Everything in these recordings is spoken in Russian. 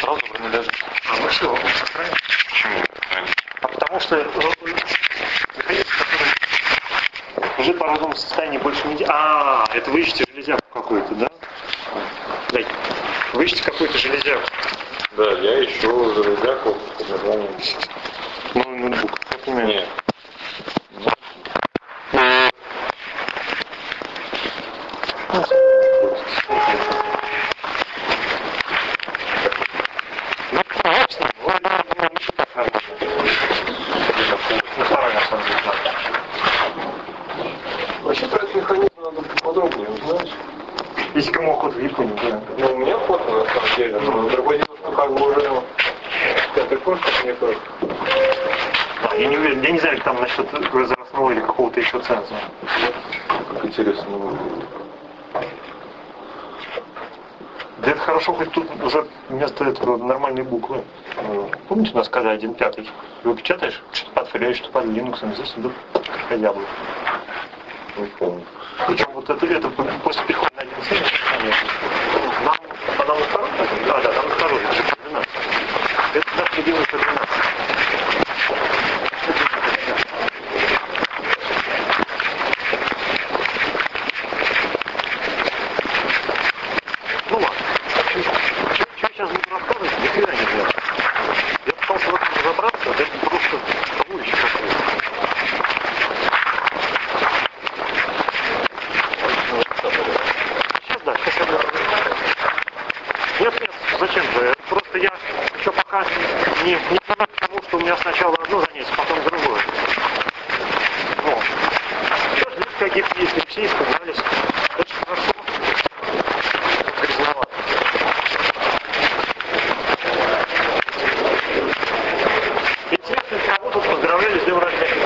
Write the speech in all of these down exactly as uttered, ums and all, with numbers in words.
сразу бронеляжет. А мы все, сохраним. Почему? А потому что механизм, который лежит в паровом состоянии больше недели. А, это вы ищете железяку какую-то, да? Дай. Вы ищете какую-то железяку. Да, я ищу железяку под названием. Ну, ноутбук, например. Нет. Вообще про этот механизм надо поподробнее узнать. Если кому охота в Японию, да. Ну, у меня охота на самом деле, но другое дело, что как бы уже пятый курс, как мне кажется. А, я не уверен, я не знаю, там насчет возрастного или какого-то еще ценза. Как интересно. Да это хорошо, хоть тут уже вместо этого нормальные буквы. Помните, у нас когда один пятый? Его печатаешь, что-то под фрей, что под Linux, здесь идут крокодилы. Не помню. Причем вот это, это после перехода на один семь, конечно. Нам, а нам на второй? Да, да, нам на второй, это же двенадцать. Это наш любимый двенадцать. Ну ладно. Что я сейчас буду рассказывать, ни хрена не знаю. Я пытался в этом разобраться, а это просто побоище какое-то. Сейчас да, сейчас я буду. Нет, нет, зачем же? Просто я еще пока не, не привык к тому, что у меня сначала одно занятие, потом другое. Вот. Сейчас люди каких-то есть, все испугались. Очень хорошо. Грязновато. Интересно, кого тут поздравляли с днем рождения.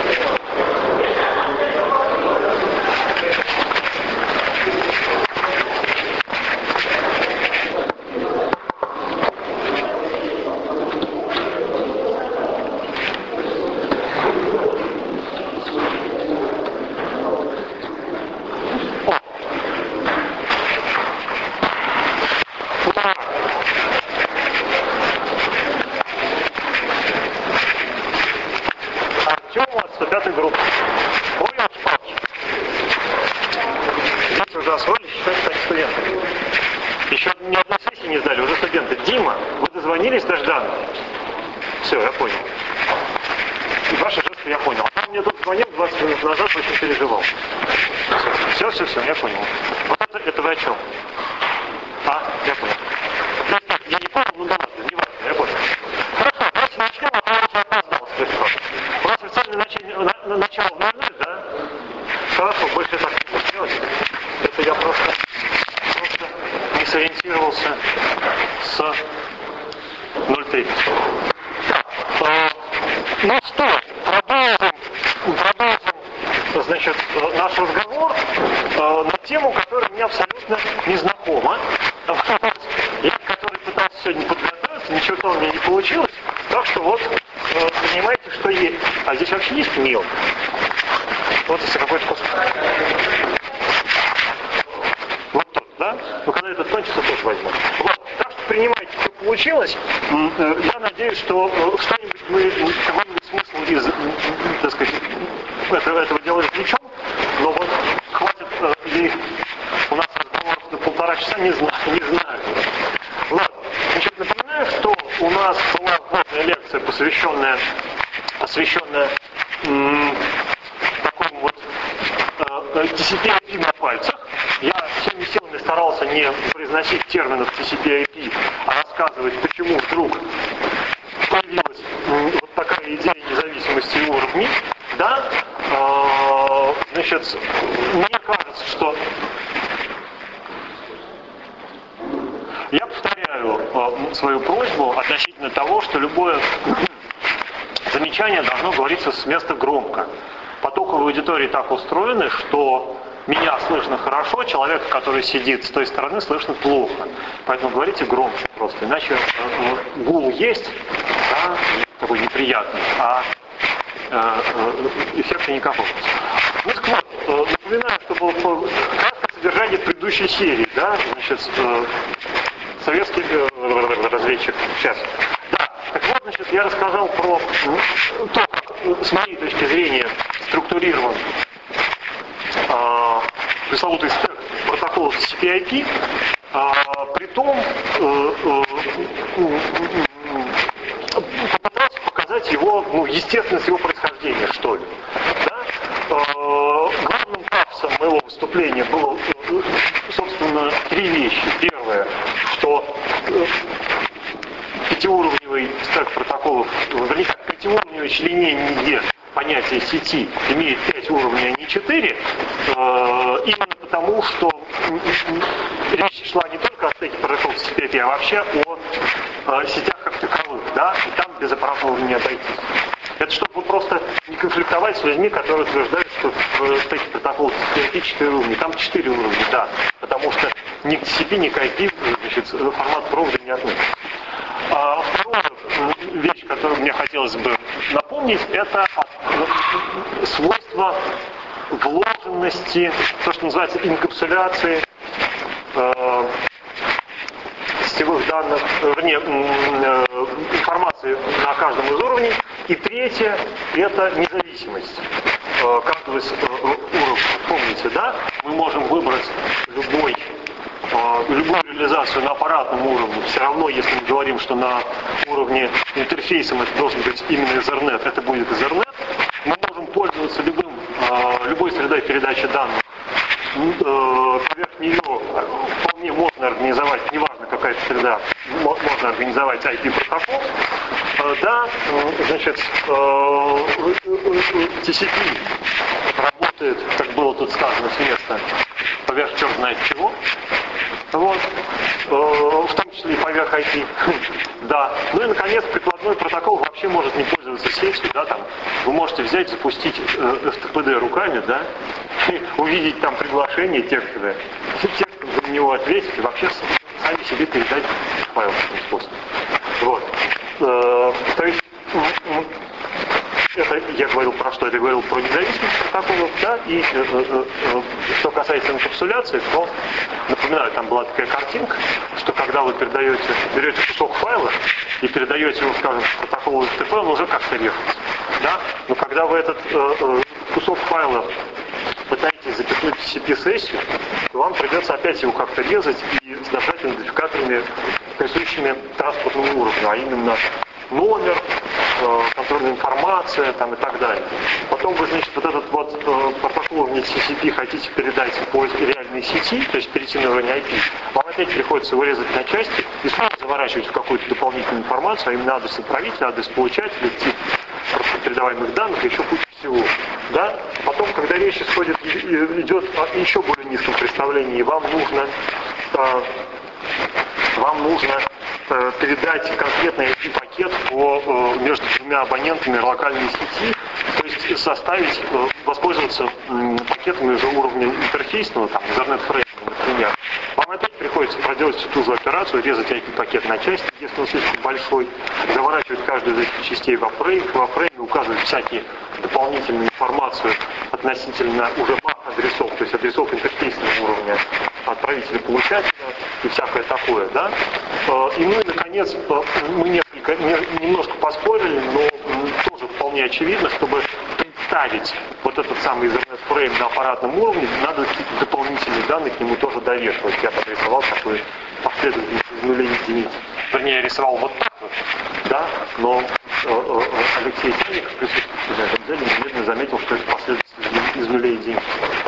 Артему от сто пятой группы. Понял, палки? Здесь уже освоились считать, кстати, студенты. Еще ни одной сессии не сдали, уже студенты. Дима, вы дозвонились до Ждана? Все, я понял. И ваши жесты я понял. Он мне тут звонил двадцать минут назад, очень переживал. Все, все, все, я понял. Вот это, это вы о чем? А, я понял. Нет, нет, я не понял, ну да ладно, не важно, я понял. Хорошо, давайте начнем, а то я уже опоздал слегка. У нас официальное начало, на, начало в ноль ноль, да? Хорошо, больше так не буду делать. Это я просто, просто не сориентировался с ноль тридцать. А, ну что, продолжим, продолжим, значит, наш разговор а, на тему, которая мне абсолютно незнакома. Я, который пытался сегодня подготовиться, ничего у меня не получилось. Так что вот, э, понимаете, что есть. А здесь вообще есть мел? Вот если какой-то кусок. Вот тот, да? Ну, когда этот кончится, тоже возьму. Вот. Так что принимайте, что получилось. Я надеюсь, что что-нибудь мы, какой-нибудь смысл из, так сказать, этого, этого дела извлечем. Но вот хватит э, и у нас разговор на полтора часа, не знаю, не знаю. Ладно. Значит, напоминаю, что у нас была вводная лекция, посвященная, посвященная м- такому вот э, ти си пи ай пи на пальцах. Я всеми силами старался не произносить терминов ти си пи ай пи, а рассказывать, почему вдруг появилась м- вот такая идея независимости и уровней. Да? Э, значит, мне кажется, что я повторяю э, свою просьбу относительно того, что любое замечание должно говориться с места громко. Потоковые аудитории так устроены, что меня слышно хорошо, человека, который сидит с той стороны, слышно плохо. Поэтому говорите громче просто, иначе э, гул есть, да, такой неприятный, а э, э, эффекта никакого. Ну так вот, э, напоминаю, что было содержание предыдущей серии, да, значит, э, советский, разведчик. Сейчас. Да. Так вот, значит, я рассказал про то, как, с моей точки зрения, структурирован э, пресловутый стек протоколов ти си пи ай пи, э, при том э, э, попытался показать его, ну, естественность его происхождения, что ли. Да? Э, главным пафосом моего выступления было, э, собственно, три вещи. Первое, что э, пятиуровневый стек протоколов, вернее, пятиуровневое членение понятия сети имеет пять уровней, а не четыре, э, именно потому, что речь шла не только о стеке протоколов ти си пи ай пи, а вообще о э, сетях как таковых, да, и там без аппаратного уровня не обойтись. Это чтобы просто не конфликтовать с людьми, которые утверждают, что в стеке протоколов ти си пи ай пи четыре уровня. Там четыре уровня, да, потому что ни к ти си пи, ни к ай пи, значит, формат провода не относится. А вторая вещь, которую мне хотелось бы напомнить, это свойство вложенности, то, что называется инкапсуляции э, сетевых данных, вернее, э, информации на каждом из уровней. И третье, это независимость э, каждого из э, уровней. Помните, да? Мы можем выбрать любой любую реализацию на аппаратном уровне. Все равно, если мы говорим, что на уровне интерфейса это должен быть именно Ethernet, это будет Ethernet. Мы можем пользоваться любым, любой средой передачи данных. Поверх нее вполне можно организовать, неважно какая это среда, можно организовать ай пи-протокол. Да, значит, ти си пи работает, как было тут сказано с места, поверх черт знает чего. Вот, в том числе и поверх ай пи. Да. Ну и, наконец, прикладной протокол вообще может не пользоваться сетью, да, там. Вы можете взять, запустить эф ти пи ди руками, да, и увидеть там приглашение текстовое, текстом за него ответить и вообще сами себе передать файл таким способом. Вот. То есть, это я говорил про что? Я говорил про независимость протоколов, да, и э, э, э, что касается инкапсуляции, то, напоминаю, там была такая картинка, что когда вы передаете, берете кусок файла и передаете его, скажем, в протокол эф ти пи, он уже как-то режется, да, но когда вы этот э, э, кусок файла пытаетесь запихнуть в ти си пи-сессию, то вам придется опять его как-то резать и снабжать идентификаторами, присущими транспортному уровню, а именно номер, контрольная информация там, и так далее. Потом вы, значит, вот этот вот э, протокол уровня ти си пи хотите передать по реальной сети, то есть перейти на уровень ай пи, вам опять приходится вырезать на части и снова заворачивать в какую-то дополнительную информацию, а именно адрес отправителя, адрес получателя, тип передаваемых данных, еще куча всего. Да? Потом, когда речь исходит, идет о еще более низком представлении, вам нужно э, вам нужно э, передать конкретный ай пи-пакет по, э, между двумя абонентами локальной сети, то есть составить, э, воспользоваться э, пакетами уже уровня интерфейсного, там, Ethernet Frame, например. Вам опять приходится проделать всю ту же операцию, резать ай пи-пакет на части, если он слишком большой, заворачивать каждую из этих частей во фрейм, во фрейме, указывать всякие дополнительную информацию относительно уже мак-адресов, то есть адресов интерфейсного уровня отправителя, получателя и всякое такое, да. И ну и наконец мы несколько, немножко поспорили, но тоже вполне очевидно, чтобы представить вот этот самый Ethernet Frame на аппаратном уровне, надо какие-то дополнительные данные к нему тоже довешивать. Я подрисовал такой последовательность из нулей и единиц. Вернее, я рисовал вот так вот, да, но Алексей Синик, присутствующий на этом деле, немедленно заметил, что это последовательность из нулей и единиц.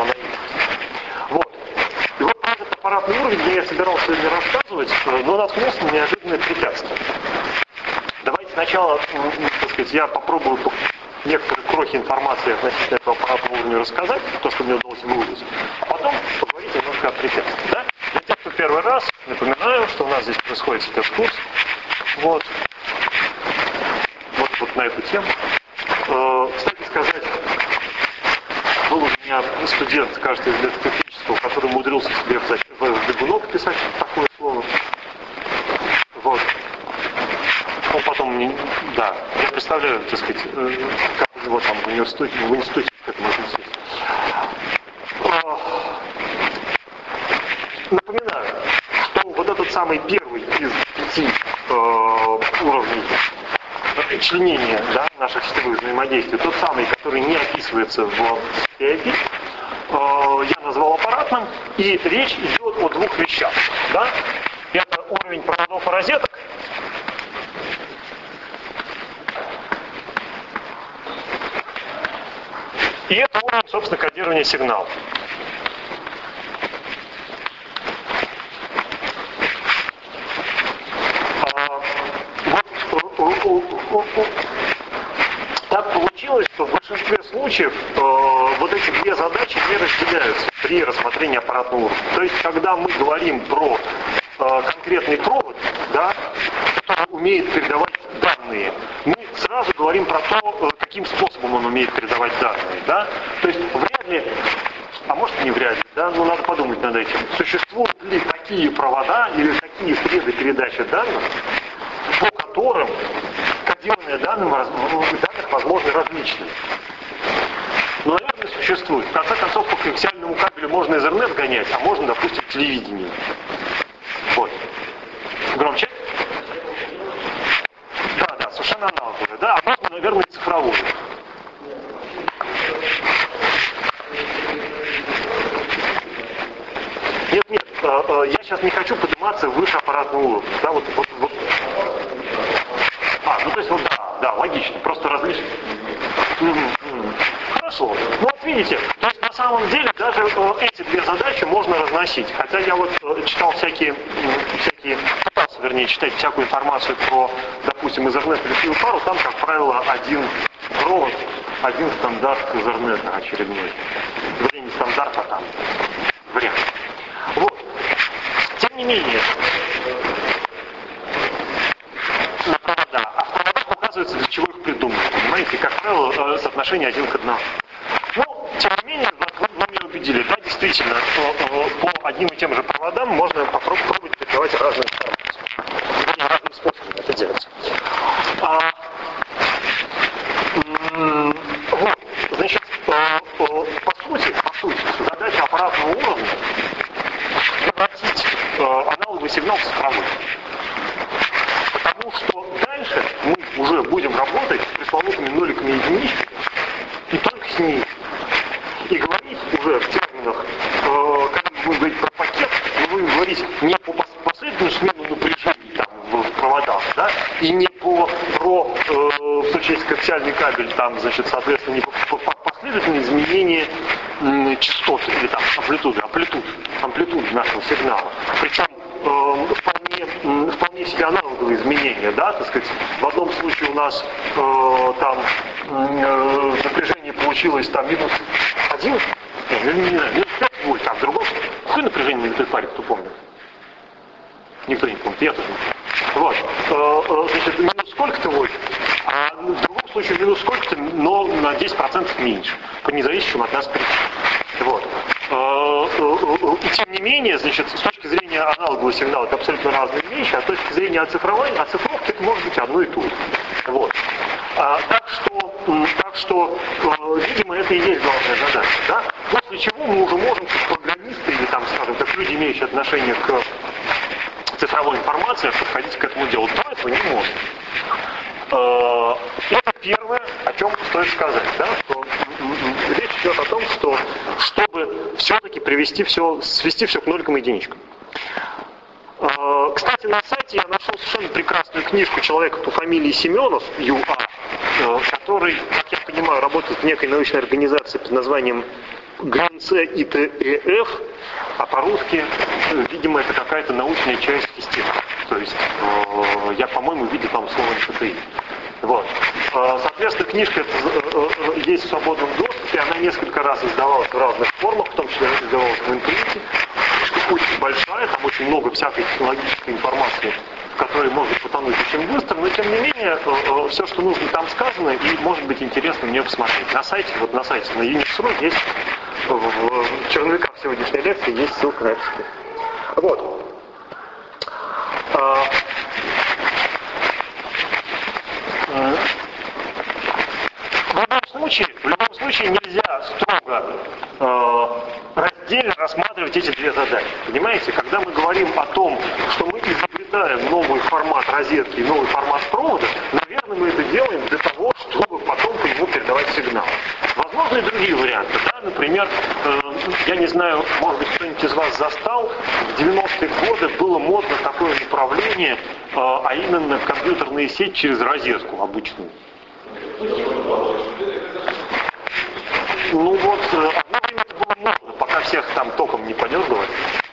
Вот. И вот этот аппаратный уровень, где я собирался сегодня рассказывать, но наткнулся на неожиданное препятствие. Давайте сначала, так сказать, я попробую некоторые крохи информации относительно этого аппаратного уровня рассказать, то, что мне удалось выудить, а потом поговорить немножко о препятствиях. Да? Для тех, кто первый раз, напоминаю, что у нас здесь происходит спецкурс. Вот. Вот, вот на эту тему. Э, кстати сказать, был у меня студент, кажется, из летотехнического, который умудрился себе в бегунок писать такое слово. Вот. Он потом мне, да, я представляю, так сказать, как у него там в университете, в институте к этому относиться. Напоминаю, что вот этот самый первый из пяти э, членения, да, наших сетевых взаимодействий, тот самый, который не описывается в пи ай пи, я назвал аппаратным, и речь идет о двух вещах. Да? Это уровень проводов и розеток, и это уровень, собственно, кодирования сигналов. Так получилось, что в большинстве случаев э, вот эти две задачи не разделяются при рассмотрении аппаратного уровня. То есть, когда мы говорим про э, конкретный провод, да, который умеет передавать данные, мы сразу говорим про то, э, каким способом он умеет передавать данные. Да? То есть, вряд ли, а может и не вряд ли, да, но надо подумать над этим, существуют ли такие провода или такие среды передачи данных, по которым кодирование данных, данных возможно различные. Но, наверное, существует. В конце концов, по коаксиальному кабелю можно Ethernet гонять, а можно, допустим, телевидение. Вот. Громче? Да, да, совершенно аналоговое. Да, а можно, наверное, и цифровое. Нет, нет, я сейчас не хочу подниматься выше аппаратного уровня. Да, вот, вот, вот. А, ну то есть вот да, да, логично, просто различные. Хорошо. Ну вот видите, то есть на самом деле даже э, эти две задачи можно разносить. Хотя я вот э, читал всякие, э, всякие, пытался, вернее, читать всякую информацию про, допустим, Ethernet или фил пару, там, как правило, один провод, один стандарт Ethernet очередной. Вернее, не стандарт, а там вариант. Вот. Тем не менее, на провода, а в проводах указывается, для чего их придумали. Понимаете, как правило, соотношение один к одному. Ну, тем не менее, вы, вы меня убедили, да, действительно, что по одним и тем же проводам можно попробовать передавать разную информацию. Разным способом это делать. А, м- вот, значит, по сути, по сути, задача аппаратного уровня превратить аналоговый сигнал в цифровой. Потому что дальше мы уже будем работать с пресловутыми ноликами и единичками, и только с ними. И говорить уже в терминах, э, когда мы будем говорить про пакет, мы будем говорить не по последнему смену напряжений там, в проводах, да, и не по, про, э, в случае, если коаксиальный кабель, там, значит, соответственно, не по, по, по последовательное изменение м, частот или там амплитуды, амплитуд, амплитуд нашего сигнала. Причем э, вполне, вполне себе аналоговые изменения, да, так сказать. В одном случае у нас э, там э, напряжение получилось там минус один, не, не, не знаю, минус пять вольт, а в другом, какое напряжение на этой паре, кто помнит? Никто не помнит, я тоже не помню. Вот, э, э, значит, минус сколько-то вольт, а в другом случае минус сколько-то, но на десять процентов меньше, по независимым от нас причинам. Вот. И тем не менее, значит, с точки зрения аналогового сигнала это абсолютно разные вещи, а с точки зрения оцифрования, оцифровки это может быть одно и то же. Вот. А, так что, так что видимо, это и есть главная задача. Да? После чего мы уже можем, как программисты или там, скажем так, люди, имеющие отношение к цифровой информации, подходить к этому делу. До этого не можем. Это первое, о чем стоит сказать, да, что речь идет о том, что чтобы все-таки привести все, свести все к ноликам и единичкам. Кстати, на сайте я нашел совершенно прекрасную книжку человека по фамилии Семенов, Ю А, который, как я понимаю, работает в некой научной организации под названием ГНЦ-ИТЭФ, а по-русски, видимо, это какая-то научная часть системы. То есть, я, по-моему, видел там слово эн эф тэ и. Вот. Соответственно, книжка есть в свободном доступе, она несколько раз издавалась в разных формах, в том числе издавалась в интернете. Книжка очень большая, там очень много всякой технологической информации, в которой можно потонуть очень быстро, но тем не менее, все, что нужно, там сказано, и может быть интересно мне посмотреть. На сайте, вот на сайте на Unix точка ру есть, в черновиках сегодняшней лекции есть ссылка на это. Вот. В любом случае, в любом случае нельзя строго э, раздельно рассматривать эти две задачи. Понимаете, когда мы говорим о том, что мы изобретаем новую новый формат розетки, новый формат провода, наверное, мы это делаем для того, чтобы потом по нему передавать сигнал. Возможно, и другие варианты. Да? Например, э, я не знаю, может быть, кто-нибудь из вас застал, в девяностые годы было модно такое направление, э, а именно компьютерные сети через розетку обычную. Ну вот, одно время это было модно, пока всех там током не подергивали.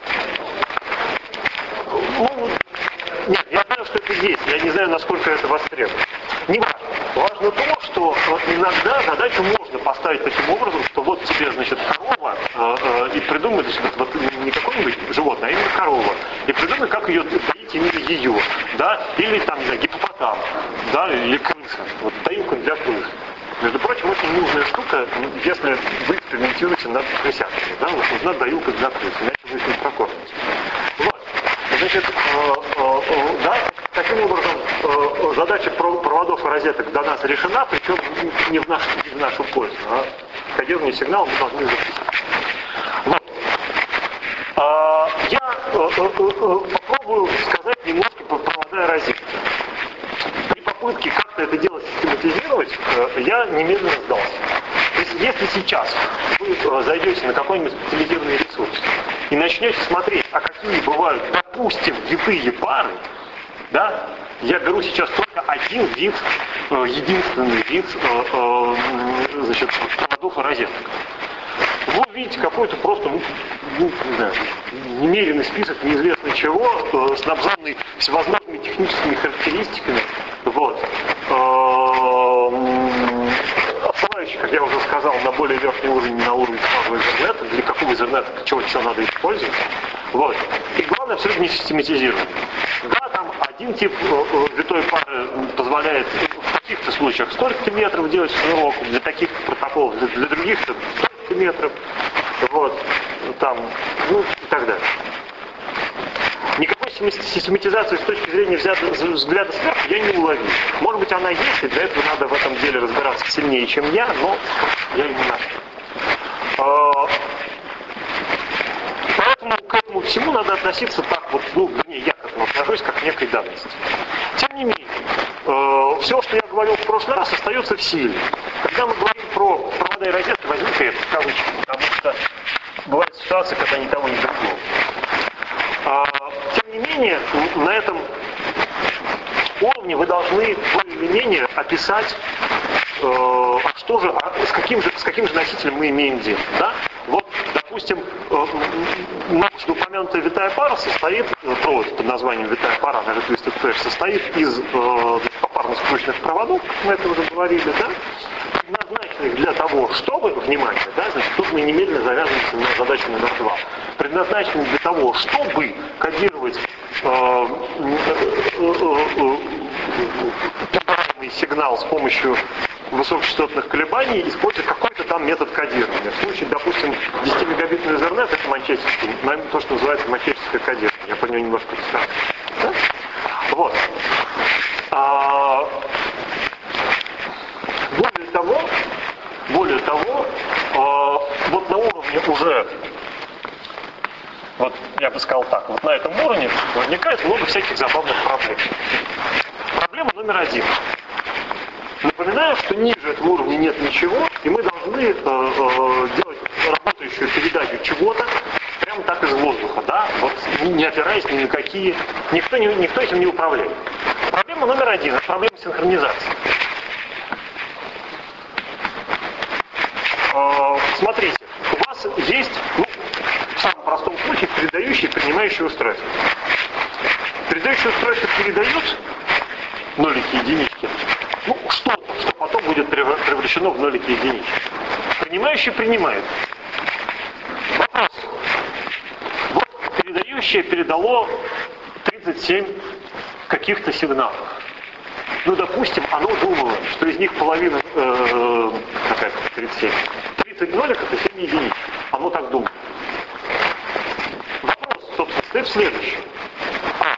Ну, нет, я знаю, что это есть, я не знаю, насколько это востребовано. Не важно. Важно то, что иногда задачу можно поставить таким образом, что вот тебе, значит, корова, э, э, и придумай, значит, вот не какое-нибудь животное, а именно корова, и придумай, как ее доить именно ее, да, или там, не знаю, гиппопотам, да, или крыса, вот доилка для крыс. Между прочим, очень нужная штука, если вы экспериментируете над крысятами, да, вот нужна доилка для крыс, иначе вы их не прокормите. Вот. Значит, э, э, э, да, таким образом э, задача проводов и розеток до нас решена, причем не в нашу, не в нашу пользу, а кодирование сигнала мы должны записать. Вот. А, я э, э, э, попробую сказать немножко про провода и розетки. При попытке как-то это дело систематизировать, э, я немедленно сдался. То есть, если сейчас вы э, зайдете на какой-нибудь специализированный ресурс и начнете смотреть, а какие бывают, допустим, витые пары, да, я беру сейчас только один вид, э, единственный вид э, э, значит, проводов и розеток. Вы увидите какой-то просто, ну, ну, не знаю, немеренный список неизвестно чего, э, снабженный всевозможными техническими характеристиками, вот, э, отсылающий, как я уже сказал, на более верхний уровень, на уровень самого интернета, для какого интернета, чего еще надо использовать, вот, и главное, абсолютно не систематизировано. Да, там один тип э, витой пары позволяет в каких-то случаях столько метров делать шнурок, для таких протоколов, для, для других столько метров, вот, там, ну и так далее. Никакой систематизации с точки зрения взгляда сверху я не уловил. Может быть, она есть, и для этого надо в этом деле разбираться сильнее, чем я, но я и не нашел. Поэтому к этому всему надо относиться так вот, ну, вернее, я к этому отношусь как к некой данности. Тем не менее, э, все, что я говорил в прошлый раз, остается в силе. Когда мы говорим про провода и розетки, возьмите это в кавычки, потому что бывает ситуация, когда никого не другого. А, тем не менее, на этом уровне вы должны более или менее описать, э, а что же, а с каким же, с каким же носителем мы имеем дело, да? Вот, допустим, научно упомянутая витая пара состоит, провод под названием витая пара, она же Twisted Pair, состоит из э, попарно скрученных проводов, как мы это уже говорили, да, предназначенных для того, чтобы, внимание, да, значит, тут мы немедленно завязываемся на задачу номер два, предназначенных для того, чтобы кодировать э, э, э, сигнал с помощью высокочастотных колебаний, используя какой-то там метод кодирования. В случае, допустим, десятимегабитный Ethernet, это манчестерский, то, что называется манчестерское кодирование. Я про него немножко расскажу. Да? Вот. А, более того, более того, а, вот на уровне уже, вот я бы сказал так, вот на этом уровне возникает много всяких забавных проблем. Проблема номер один. Напоминаю, что ниже этого уровня нет ничего, и мы должны э, э, делать работающую передачу чего-то прямо так из воздуха, да, вот не опираясь ни на какие, никто, не, никто этим не управляет. Проблема номер один – это проблема синхронизации. Э, смотрите, у вас есть, ну, в самом простом случае, передающие и принимающие устройства. Передающие устройства передают нолики и единички. Ну, что-то, что потом будет превращено в нолики и единички. Принимающий принимает. Вопрос. Вот передающее передало тридцать семь каких-то сигналов. Ну, допустим, оно думало, что из них половина, э, какая-то тридцать семь, тридцать ноликов и семь единичек. Оно так думало. Вопрос, собственно, стоит следующий. А.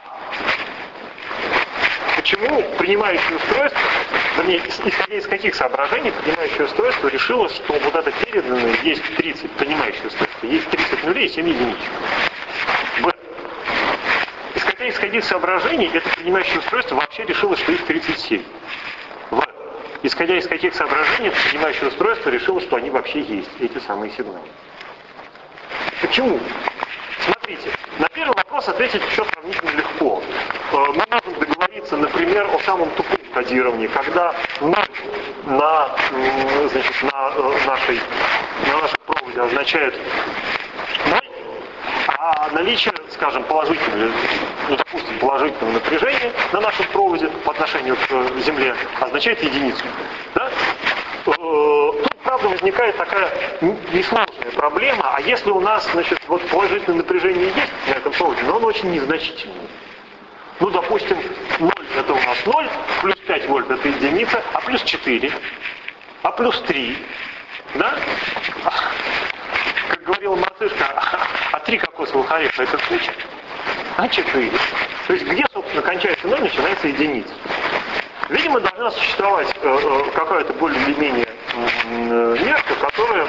Почему принимающее устройство, вернее, исходя из каких соображений, принимающее устройство решило, что вот это переданное есть тридцать, принимающее устройство, есть тридцать нулей и семь единичек. Б. Исходя, исходя каких соображений это принимающее устройство вообще решило, что их тридцать семь? В. Исходя из каких соображений это принимающее устройство решило, что они вообще есть, эти самые сигналы? Почему? Смотрите, на первый вопрос ответить еще сравнительно легко. Мы можем договориться, например, о самом тупом кодировании, когда ноль на, значит, на, нашей, на нашем проводе означает ноль, а наличие, скажем, положительного, ну, допустим, положительного напряжения на нашем проводе по отношению к Земле означает единицу. Да? Тут, правда, возникает такая несложная проблема, а если у нас, значит, вот положительное напряжение есть на этом проводе, но оно очень незначительное. Ну, допустим, ноль это у нас ноль, плюс пять вольт это единица, а плюс четыре, а плюс три, да? Как говорила мартышка, а три кокосовых ореха это куча, а четыре. То есть где, собственно, кончается ноль, начинается единица. Видимо, должна существовать э, э, какая-то более или менее э, мерка, которая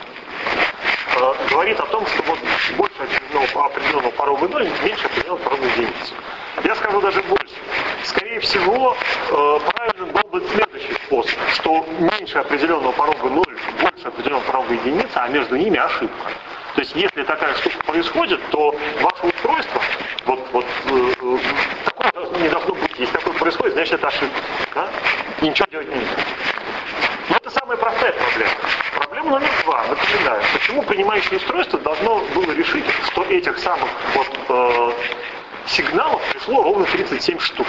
э, говорит о том, что вот больше определенного, определенного порога ноль, меньше определенного порога единицы. Я скажу даже больше. Скорее всего, э, правильным был бы следующий способ, что меньше определенного порога ноль, больше определенного порога единица, а между ними ошибка. То есть, если такая штука происходит, то ваше устройство, вот, вот э, э, такое должно, не должно быть. Если такое происходит, значит это ошибка. Да? И ничего делать нельзя. Но это самая простая проблема. Проблема номер два. Напоминаю, почему принимающее устройство должно было решить, что этих самых вот, э, сигналов пришло ровно тридцать семь штук.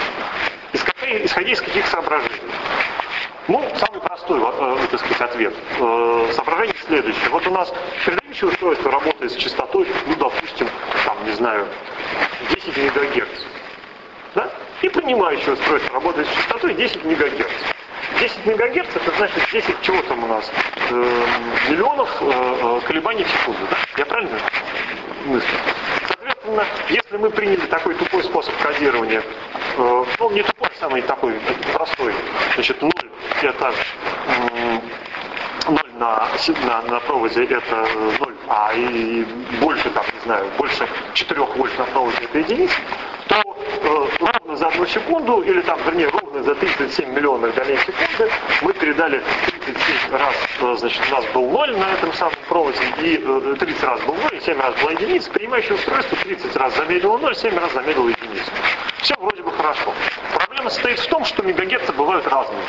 Исходя из каких соображений? Ну, самый простой, э, так сказать, ответ. Э, соображение следующее. Вот у нас передающее устройство работает с частотой, ну, допустим, там, не знаю, десять мегагерц. Да? И принимающее устройство работает с частотой десять мегагерц. десять мегагерц это значит десять чего там у нас? Э, миллионов э, колебаний в секунду. Да? Я правильно мыслю? Соответственно, если мы приняли такой тупой способ кодирования, э, ну, не тупой, самый такой простой, значит, ноль это э, ноль на, на, на проводе это ноль, а и больше, там, не знаю, больше четырёх вольт на проводе это единица, то э, ровно за одну секунду, или там, вернее, ровно за тридцать семь миллионов долей секунды мы передали тридцать семь раз, э, значит, у нас был ноль на этом самом проводе, и э, тридцать раз был ноль, и семь раз была единица, принимающее устройство тридцать раз замедлило ноль, семь раз замедлило единицу. Все вроде бы хорошо. Проблема состоит в том, что мегагерцы бывают разные.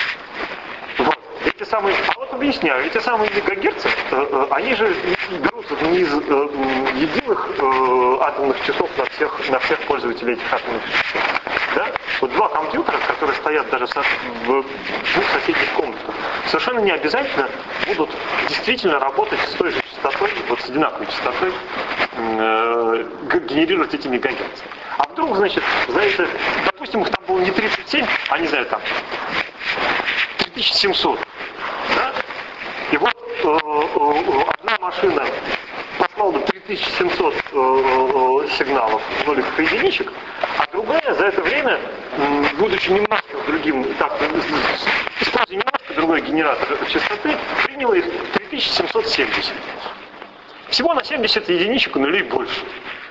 Вот. Эти самые, а вот объясняю, эти самые мегагерцы, э, э, они же берутся не из э, единых э, атомных часов на всех, на всех пользователей этих атомных часов. Да? Вот два компьютера, которые стоят даже в, в двух соседних комнатах, совершенно не обязательно будут действительно работать с той же частотой, вот с одинаковой частотой, э, генерировать эти мегагерцы. А вдруг, значит, за это, допустим, их там было не тридцать семь, а, не знаю, там три тысячи семьсот. Да? И вот э, э, одна машина послала три тысячи семьсот э, э, сигналов ноликов и единичек, а другая за это время, э, будучи немножко другим, так, используя немножко другой генератор частоты, приняла их три тысячи семьсот семьдесят. Всего на семьдесят единичек и нулей больше.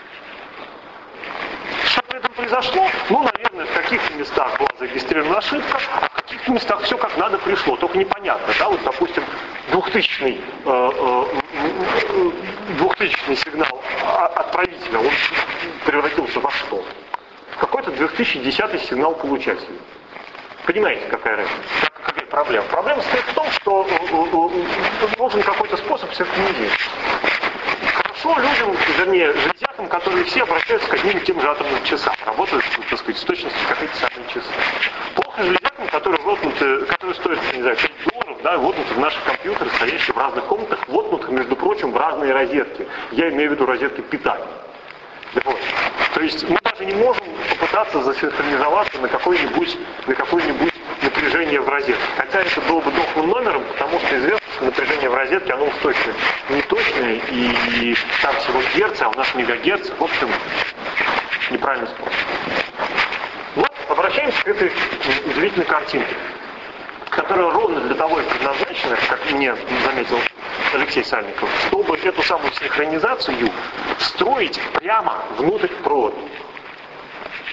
Что при этом произошло? Ну, наверное, в каких-то местах была зарегистрирована ошибка, а в каких-то местах все как надо пришло. Только непонятно, да, вот, допустим, двухтысячный, э, э, двухтысячный сигнал отправителя, он превратился во что? В какой-то две тысячи десятый сигнал получателя. Понимаете, какая разница? Какая проблема? Проблема состоит в том, что э, э, нужен какой-то способ синхронизировать. Хорошо людям, вернее, железякам, которые все обращаются к одним и тем же атомным часам, работают, так сказать, с точностью как эти самые часы. Плохо железякам, которые воткнуты, которые стоят, не знаю, пять долларов, да, воткнуты в наши компьютеры, стоящие в разных комнатах, воткнутых, между прочим, в разные розетки. Я имею в виду розетки питания. Вот. То есть мы даже не можем попытаться засинхронизоваться на какое-нибудь, на какое-нибудь напряжение в розетке. Хотя это было бы дохлым номером, потому что известно, что напряжение в розетке, оно уж точно не точное, и, и там всего герцы, а у нас мегагерцы. В общем, неправильный способ. Вот, обращаемся к этой удивительной картинке, которая ровно для того и предназначена, как мне заметил Алексей Сальников, чтобы эту самую синхронизацию встроить прямо внутрь провода.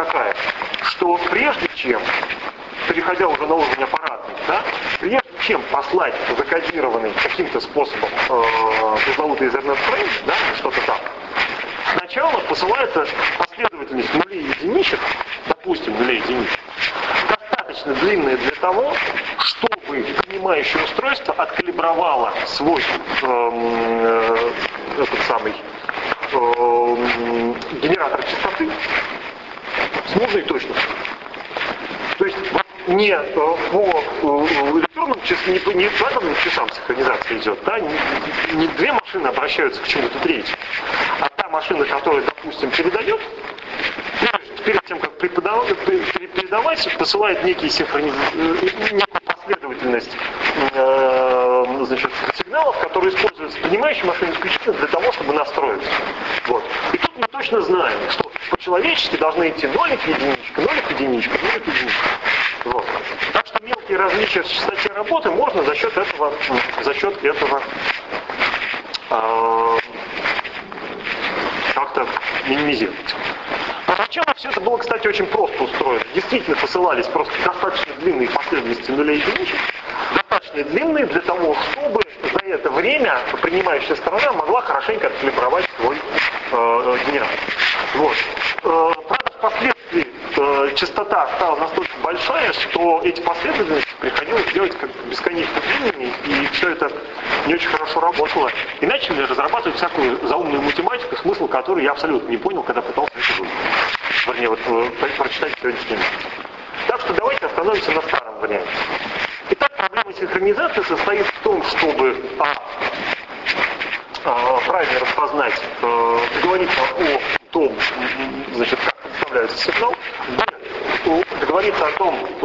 какая? Что прежде чем, переходя уже на уровень аппаратный, да, прежде чем послать закодированный каким-то способом э, пресловутый Ethernet фрейм, да, что-то там, сначала посылается последовательность нулей и единичек, допустим, нулей и единичек, достаточно длинная для того, чтобы принимающее устройство откалибровало свой э, э, этот самый э, генератор частоты с нужной точностью. То есть не э, по э, электронным часам, не по, не по атомным часам синхронизация идет, да, не, не две машины обращаются к чему-то третьему, а та машина, которая, допустим, передает, перед тем, как передавать, посылает некий синхрониз... некую последовательность э, значит, сигналов, которые используются принимающей машиной исключительно для того, чтобы настроиться. Вот. И тут мы точно знаем, что по-человечески должны идти нолик, единичка, нолик, единичка, нолик, единичка. Вот. Так что мелкие различия в частоте работы можно за счет этого, за счет этого э, как-то минимизировать. Поначалу все это было, кстати, очень просто устроено. Действительно посылались просто достаточно длинные последовательности нулей и единичек, достаточно длинные для того, чтобы за это время принимающая сторона могла хорошенько откалибровать свой э, генератор. Вот. Э, правда, впоследствии э, частота стала настолько большая, что эти последовательности приходилось делать как бесконечно длинными, и все это не очень хорошо работало. И начали разрабатывать всякую заумную математику, смысл которой я абсолютно не понял, когда пытался это выучить. Вернее, вот прочитать сегодняшний момент. Так что давайте остановимся на старом варианте. Итак, проблема синхронизации состоит в том, чтобы а, а, правильно распознать, а, договориться о том, значит, как представляется сигнал, б, договориться о том, а,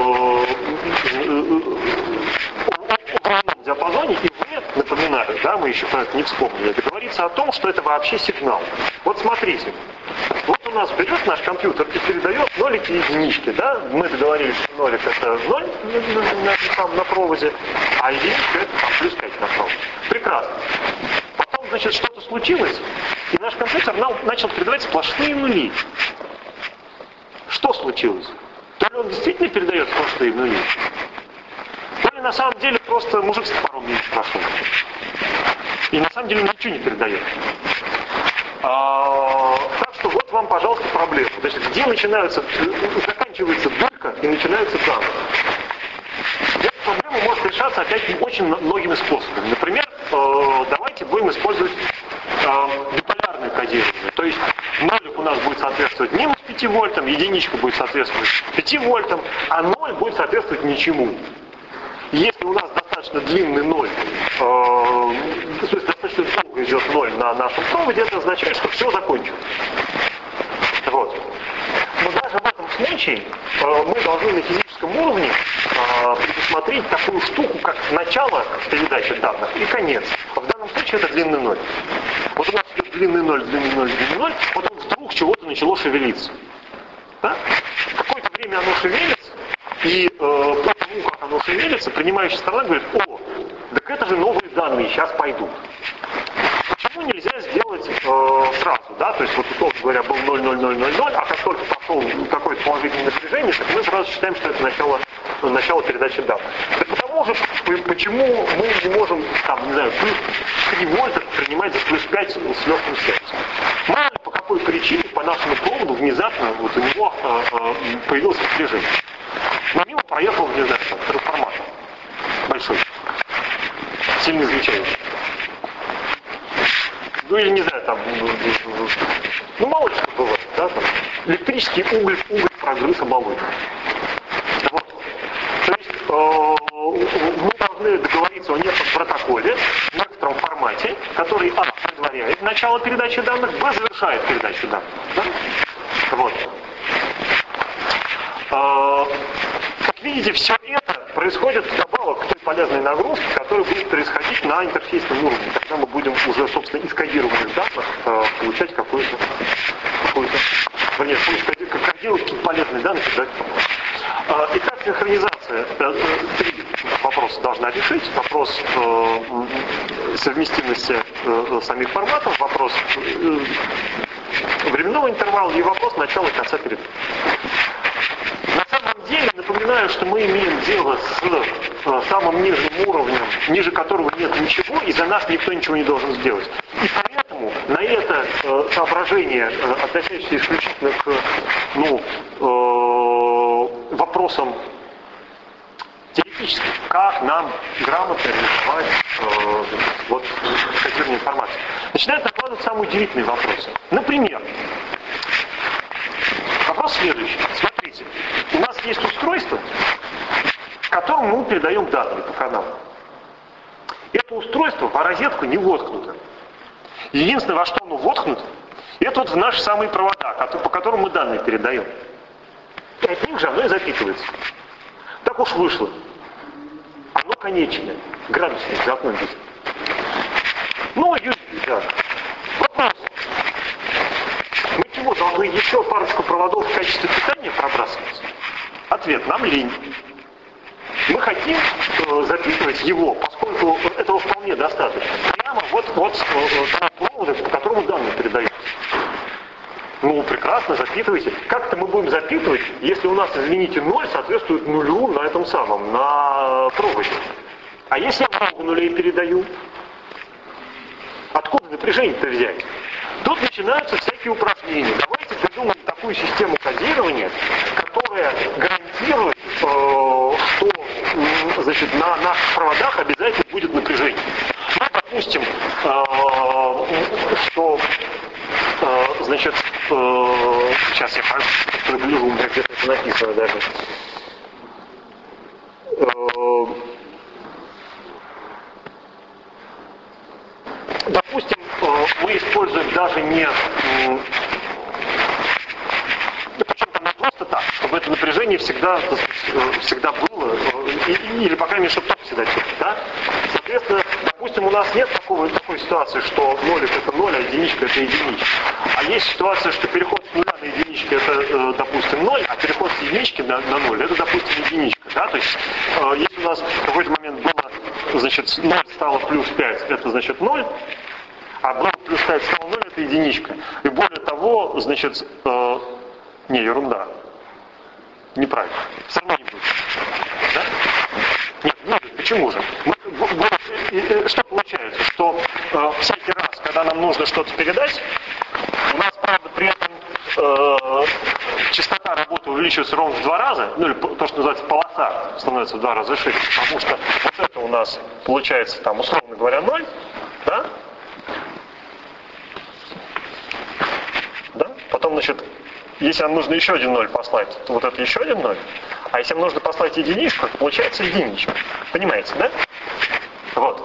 о временном диапазоне, и в, напоминаю, да, мы еще про это не вспомнили, договориться о том, что это вообще сигнал. Вот смотрите. Вот у нас берет наш компьютер и передает нолики и единички, да? Мы договорились, что нолик это ноль на, на, на проводе, а единичка это там плюс пять на проводе. Прекрасно. Потом, значит, что-то случилось, и наш компьютер начал передавать сплошные нули. Что случилось? То ли он действительно передает сплошные нули, то ли на самом деле просто мужик с топором не прошел. И на самом деле ничего не передает. А, так что вот вам, пожалуйста, проблема. Значит, где начинаются, заканчивается дырка и начинаются данные. Эта проблема может решаться опять очень многими способами. Например, э, давайте будем использовать э, биполярное кодирование. То есть нолик у нас будет соответствовать минус пяти вольтам, единичка будет соответствовать пяти вольтам, а ноль будет соответствовать ничему. Если у нас достаточно длинный ноль, э, то есть достаточно долго идет ноль на нашем проводе, это означает, что все закончилось. Вот. Но даже в этом случае э, мы должны на физическом уровне э, предусмотреть такую штуку, как начало передачи данных и конец. В данном случае это длинный ноль. Вот у нас идет длинный ноль, длинный ноль, длинный ноль, потом вдруг чего-то начало шевелиться. Да? Какое-то время оно шевелится, и э, по тому, как оно шевелится, принимающая сторона говорит: о, так это же новые данные, сейчас пойдут. Почему нельзя сделать э, сразу, да, то есть вот условно говоря был ноль ноль ноль ноль ноль, а как только пошел какое-то положительное напряжение, так мы сразу считаем, что это начало, начало передачи данных. Так потому же, почему мы не можем, там, не знаю, плюс три вольта принимать за плюс пять с легким сердцем? Мало ли по какой причине по нашему проводу внезапно вот у него э, э, появилось напряжение. Но мимо проехал, не знаю, там, трансформатор большой, сильно излучающий. Ну или не знаю, там, ну мало ли что бывает, да, там, электрический уголь, уголь прогрыз оболочку. Вот. То есть э, мы должны договориться о неком протоколе, в некотором формате, который а. предваряет начало передачи данных, б. завершает передачу данных. Да? Вот. Э, как видите, все это происходит вдобавок к той полезной нагрузке, которая будет происходить на интерфейсном уровне, когда мы будем уже, собственно, из кодированных данных э, получать какую-то, какую-то, вернее, кодировать какие-то полезные данные. Э, итак, синхронизация. Э, три вопроса должна решить. Вопрос э, совместимости э, самих форматов, вопрос э, временного интервала и вопрос начала и конца перемены. На самом деле, напоминаю, что мы имеем дело с э, самым нижним уровнем, ниже которого нет ничего, и за нас никто ничего не должен сделать. И поэтому на это э, соображение, э, относящееся исключительно к ну, э, вопросам теоретически, как нам грамотно реализовать э, вот, кодирование информации, начинают накладывать самые удивительные вопросы. Например, вопрос следующий. Смотрите, у нас есть устройство, которому мы передаем данные по каналу. Это устройство в розетку не воткнуто. Единственное, во что оно воткнуто, это вот в наши самые провода, по которым мы данные передаем. И от них же оно и запитывается. Так уж вышло. Оно конечное. Градусник за окном здесь. Ну, ю эс би, да. Вопрос. Мы чего, должны еще парочку проводов в качестве питания пробрасывать? Ответ. Нам лень. Мы хотим э, запитывать его, поскольку этого вполне достаточно. Прямо вот, вот э, провода, по которому данные передаются. Ну, прекрасно, запитывайте. Как-то мы будем запитывать, если у нас, извините, ноль соответствует нулю на этом самом, на проводе. А если я много нулей передаю? Откуда напряжение-то взять? Тут начинаются всякие упражнения. Давайте придумаем такую систему кодирования, которая гарантирует, э, что э, значит, на наших проводах обязательно будет напряжение. Ну, допустим, э, что э, значит, э, сейчас я приближу, у меня где-то это написано даже. Э, допустим, э, мы используем даже не... Э, причем там не просто так, чтобы это напряжение всегда, всегда было, или, по крайней мере, чтобы ток всегда тек, да? Соответственно, допустим, у нас нет такого, такой ситуации, что нолик это ноль, а единичка это единичка. А есть ситуация, что переход с нуля на единички это, допустим, ноль, а переход с единички на, на ноль это, допустим, единичка, да? То есть, если у нас в какой-то момент было, значит, ноль стало плюс пять, это значит ноль, а было плюс пять стало ноль, это единичка. И более того, значит, э, не, ерунда. Неправильно. Все равно не будет. Да? Нет, будет. Почему же? Мы, будет, что получается? Что э, всякий раз, когда нам нужно что-то передать, у нас, правда, при этом э, частота работы увеличивается ровно в два раза, ну или то, что называется полоса, становится в два раза шире, потому что вот это у нас получается, там, условно говоря, ноль, да? Да? Потом, значит, если нам нужно еще один ноль послать, то вот это еще один ноль. А если нам нужно послать единичку, получается единичка. Понимаете, да? Вот.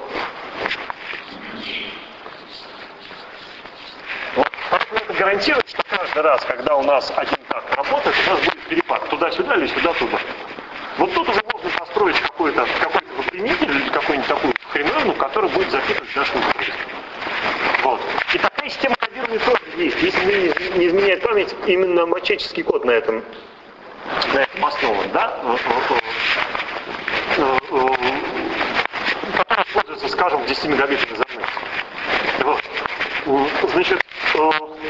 Вот. Поэтому это гарантирует, что каждый раз, когда у нас один такт работает, у нас будет перепад туда-сюда или сюда-туда. Вот тут уже можно построить какой-то какой-то выпрямитель или какую-нибудь такую хреновину, которая будет запитывать нашу устройство. Вот. И такая система кодирования тоже есть. Если не изменяет память, именно мачеческий код на этом, на этом основан, да? Который используется, скажем, в десяти мегабитах интернете. Вот. Значит, то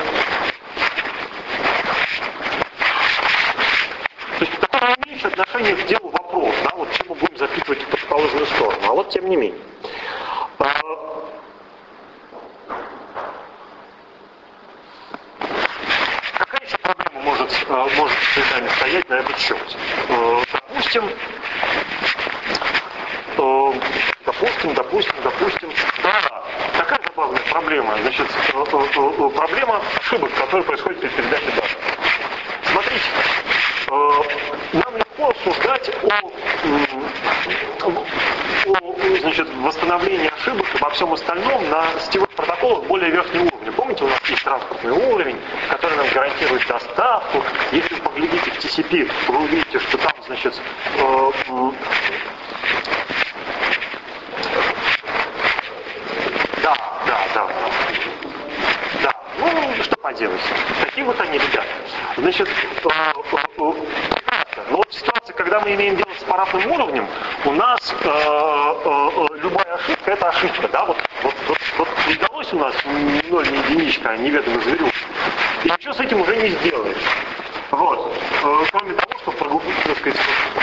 есть такое имеет отношение к делу вопрос, да, вот чем мы будем запитывать в противоположную сторону. А вот тем не менее. Может, может перед нами стоять на этот счет. Допустим, допустим, допустим, допустим, да, такая забавная проблема, значит, проблема ошибок, которые происходят при передаче данных. Смотрите, нам легко обсуждать о, о значит, восстановлении ошибок и обо всем остальном на сетевых протоколах более верхнего уровня. Помните, у нас есть транспортный уровень, который нам гарантирует доставку. Если вы поглядите в ти си пи, вы увидите, что там, значит, э, да, да, да, да, ну, что поделать. Такие вот они, ребята. Значит, э, э, э, но вот ситуация, когда мы имеем дело с аппаратным уровнем, у нас э, э, любая ошибка — это ошибка, да, вот, вот, вот, вот не удалось у нас ни ноль, ни единичка, а неведомый зверюк И ничего с этим уже не сделаешь. Вот. Кроме того, что прогубить, так сказать,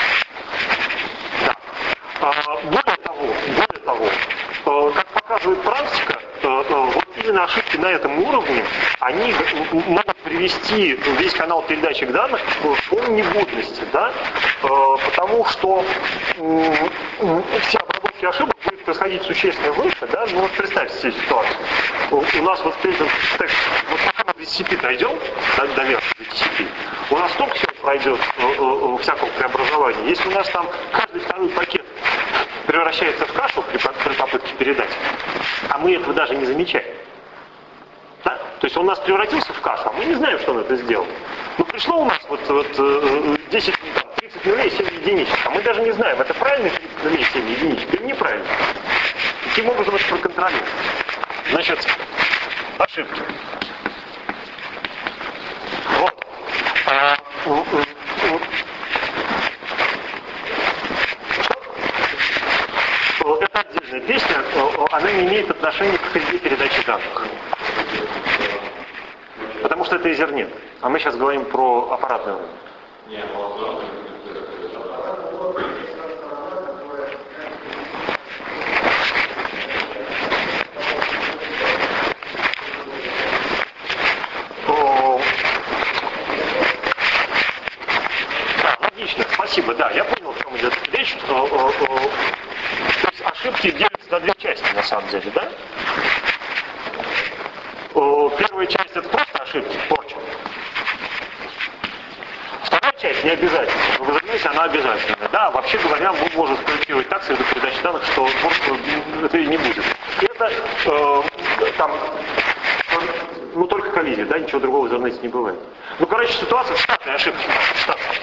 да. Более того, более того, как показывает практика, вот именно ошибки на этом уровне, они могут привести весь канал передачи данных к полной негодности, да? Потому что все обработки ошибок будет происходить существенно выше, да? Ну вот представьте себе ситуацию. У нас вот этот текст, вот пока мы до ди си пи дойдем, до, до верхнего ди си пи, у нас столько всего пройдет всякого преобразования. Если у нас там каждый второй пакет превращается в кашу при, при попытке передать, а мы этого даже не замечаем. Да? То есть он у нас превратился в кашу, а мы не знаем, что он это сделал. Ну пришло у нас вот, вот десять, тридцать нулей, семь единичек, а мы даже не знаем, это правильно тридцать нулей, семь единичек или неправильно. Каким образом это проконтролировать? Значит, ошибки. Вот. А, это отдельная песня, она не имеет отношения к среде передачи данных. Потому что это Ethernet. А мы сейчас говорим про аппаратный уровень. Да, логично, спасибо. Да, я понял, о чем идет речь. Что, о, о, то есть ошибки делятся на две части, на самом деле, да? Первая часть это просто ошибки, порча. Вторая часть не обязательно. Вы знаете, она обязательная. Да, вообще говоря, мы можем спроектировать так среду передачи данных, что порча это и не будет. И это э, там, ну только коллизия, да, ничего другого в интернете не бывает. Ну, короче, ситуация штатная ошибки. Штатная.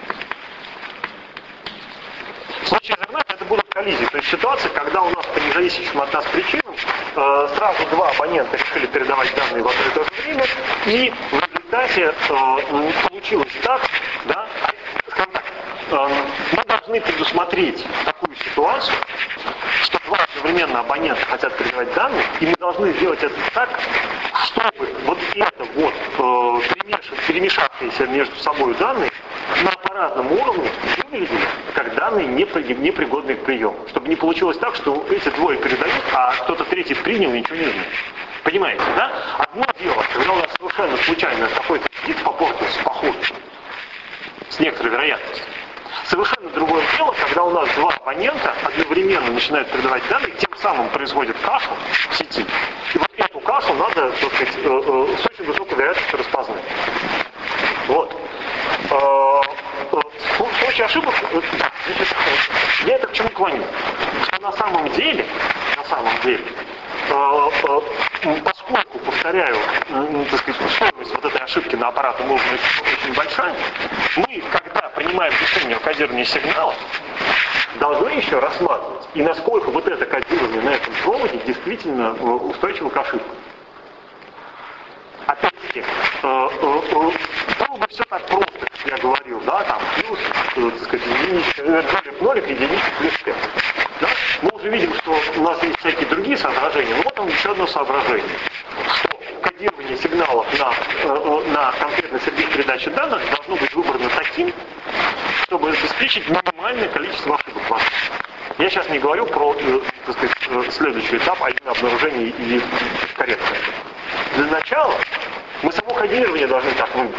В случае интернета это будут коллизии. То есть ситуация, когда у нас по независящим от нас причинам э, сразу два абонента решили передавать данные в одно и то же время, и в результате э, получилось так, да, скажем так, э, мы должны предусмотреть такую ситуацию, что два одновременно абонента хотят передавать данные, и мы должны сделать это так, чтобы вот это вот э, перемешавшиеся между собой данные на аппаратном уровне выглядели как данные непригодные к приему. Чтобы не получилось так, что эти двое передают, а кто-то третий принял и ничего не знает. Понимаете, да? Одно дело, когда у нас совершенно случайно какой-то диск попортился по ходу, с некоторой вероятностью. Совершенно другое дело, когда у нас два абонента одновременно начинают передавать данные, тем самым производят кашу в сети. И вот эту кашу надо, так сказать, с очень высокой вероятностью распознать. Вот. В случае ошибок, значит, я это к чему клоню? Что на самом деле, на самом деле, поскольку, повторяю, так сказать, стоимость вот этой ошибки на аппаратном уровне очень большая, мы, когда принимаем решение о кодировании сигнала, должны еще рассматривать, и насколько вот это кодирование на этом проводе действительно устойчиво к ошибкам. Опять-таки, было бы все так просто, как я говорил, да, там плюс, так сказать, единичка, нолик, единичка, плюс пять. Да? Мы уже видим, что у нас есть всякие другие соображения, но вот там еще одно соображение, что кодирование сигналов на, на конкретной среде передачи данных должно быть выбрано таким, чтобы обеспечить минимальное количество ошибок. Я сейчас не говорю про, так сказать, следующий этап, а именно обнаружение и коррекция. Для начала мы само кодирование должны так выбрать.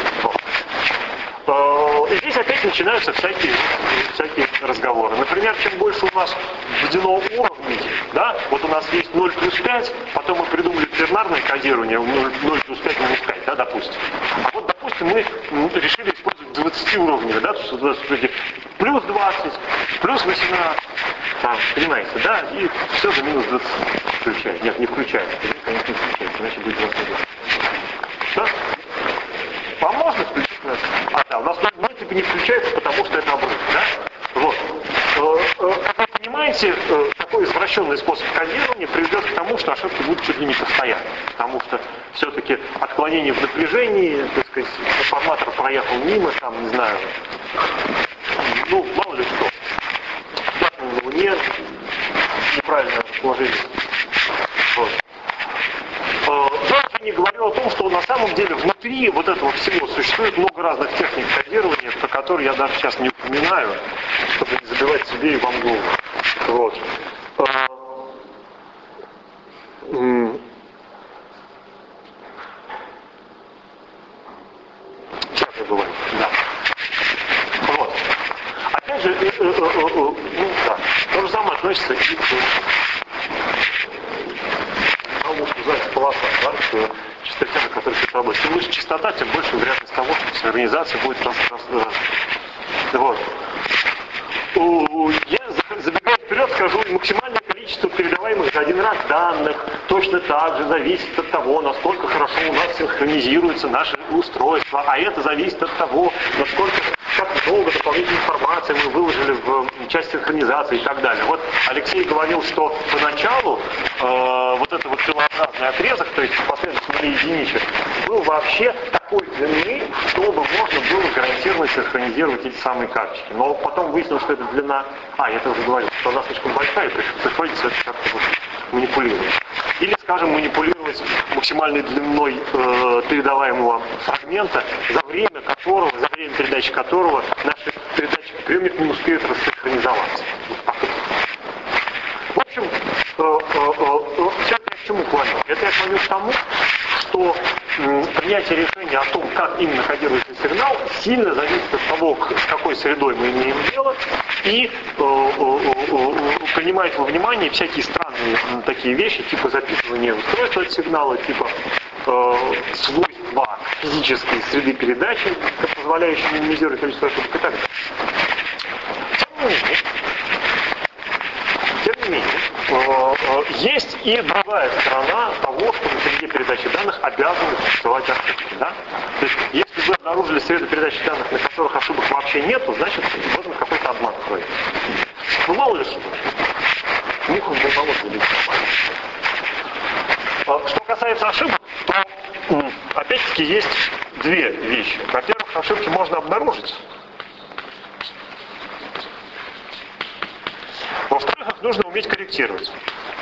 И здесь опять начинаются всякие, всякие разговоры. Например, чем больше у нас введено уровней, да, вот у нас есть ноль плюс пять, потом мы придумали тернарное кодирование, ноль плюс пять минус пять, да, допустим. А вот, допустим, мы решили использовать двадцать уровней, да, то есть плюс двадцать, плюс восемнадцать, там, понимаете, да, и все до минус двадцать включает. Нет, не включает, конечно, не включает, иначе будет двадцать один. Что? Вам можно включить? А, да, у нас ноль типа не включается, потому что это обрыв, да? Вот. Как вы понимаете, такой извращенный способ кодирования приведет к тому, что ошибки будут чуть ли не постоянны. Потому что все-таки отклонение в напряжении, так сказать, информатор проехал мимо, там, не знаю, ну, мало ли что. Пятна на Луне, неправильно расположение. Вот. Я уже не говорю о том, что на самом самом деле внутри вот этого всего существует много разных техник кодирования, про которые я даже сейчас не упоминаю, чтобы не забивать себе и вам голову. Вот. Сейчас я говорю, да. Вот. Опять же, э, э, э, э, ну да, то же самое относится и к тому, что называется полоса, да, к частоте, на которой все работает. Чем выше частота, тем больше вероятность того, что синхронизация будет раз, раз, раз. Вот. Я, забегая вперед, скажу, максимальное количество передаваемых за один раз данных точно так же зависит от того, насколько хорошо у нас синхронизируется наше устройство, а это зависит от того, насколько, как много дополнительной информации мы выложили в часть синхронизации и так далее. Вот Алексей говорил, что поначалу э, вот этот вот целообразный отрезок, то есть последовательно единичек, был вообще такой длины, чтобы можно было гарантированно синхронизировать эти самые карточки. Но потом выяснилось, что эта длина... А, я это уже говорил, что она слишком большая, и приходится это как-то вот манипулировать. Или, скажем, манипулировать максимальной длиной э, передаваемого фрагмента, за время которого, за время передачи которого наш передатчик приемник не успеет рассинхронизоваться. В общем, э, э, э, все это я к чему клоню? Это я клоню к тому, что э, принятие решения о том, как именно кодируется сигнал, сильно зависит от того, с какой средой мы имеем дело, и э, э, э, принимает во внимание всякие странные э, такие вещи, типа записывания устройства от сигнала, типа э, свойства физической среды передачи, позволяющие минимизировать количество ошибок и так далее. Тем не менее, э, э, есть и другая сторона того, что на среде передачи данных обязаны существовать ошибки. Да? То есть, если вы обнаружили среду передачи данных, на которых ошибок вообще нету, значит, в этом какой-то обман кроется. Ну, мало ли что. У них уже болото не нормально. Что касается ошибок, то опять-таки есть две вещи. Во-первых, ошибки можно обнаружить. Во-вторых, их нужно уметь корректировать.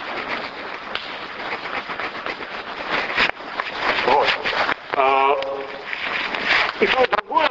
Вот. И то, и другое,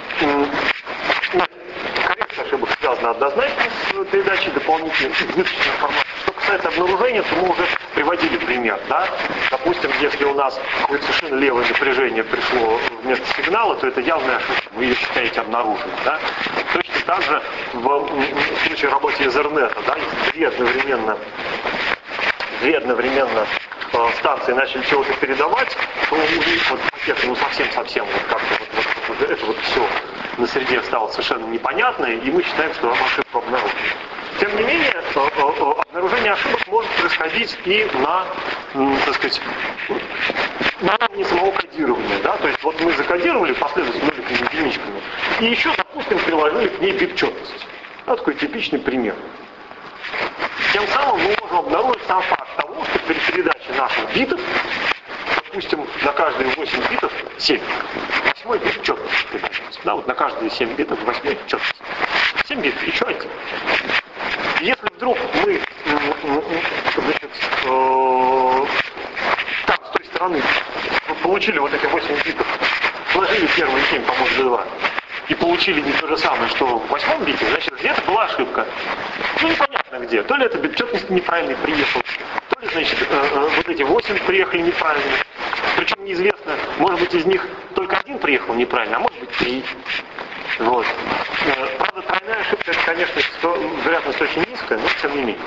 коррекция ошибок связана однозначно с передачей дополнительной избыточной информации. Что касается обнаружения, то мы уже приводили пример. Да? Допустим, если у нас какое-то совершенно левое напряжение пришло вместо сигнала, то это явная ошибка, вы ее считаете обнаруженной. Да? Точно так же в, в случае работы Ethernet, да, если две одновременно, две одновременно э, станции начали чего-то передавать, то у них вот пакеты, ну совсем-совсем вот как-то вот, вот, вот, это вот все на среде стало совершенно непонятное, и мы считаем, что нам ошибку обнаружили. Тем не менее, обнаружение ошибок может происходить и на, так сказать, на уровне самого кодирования. Да? То есть вот мы закодировали последовательно нуликами и единичками, и еще, допустим, приложили к ней бит-четность. Это такой типичный пример. Тем самым мы можем обнаружить сам факт того, что при передаче наших битов, допустим, на каждые восемь битов семь. Восьмой бит четность передается. Да, вот на каждые семь битов восьмой четность. семь бит, еще один. Если вдруг мы, значит, э, там, с той стороны, получили вот эти восемь битов, сложили первые семь по модулю два, и получили не то же самое, что в восьмом бите, значит, где-то была ошибка. Ну, непонятно где. То ли это бит четности неправильный приехал, то ли, значит, э, э, вот эти восемь приехали неправильно. Причем неизвестно, может быть, из них только один приехал неправильно, а может быть, три. Вот. Правда, тройная ошибка, это, конечно, вероятность очень низкая, но тем не менее.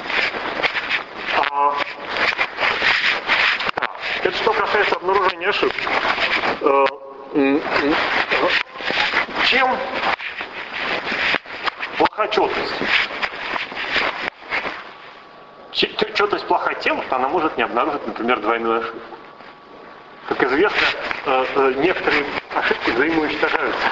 А, это что касается обнаружения ошибок. Чем плоха четность? Четность плоха тем, что она может не обнаружить, например, двойную ошибку. Как известно, некоторые ошибки взаимоуничтожаются.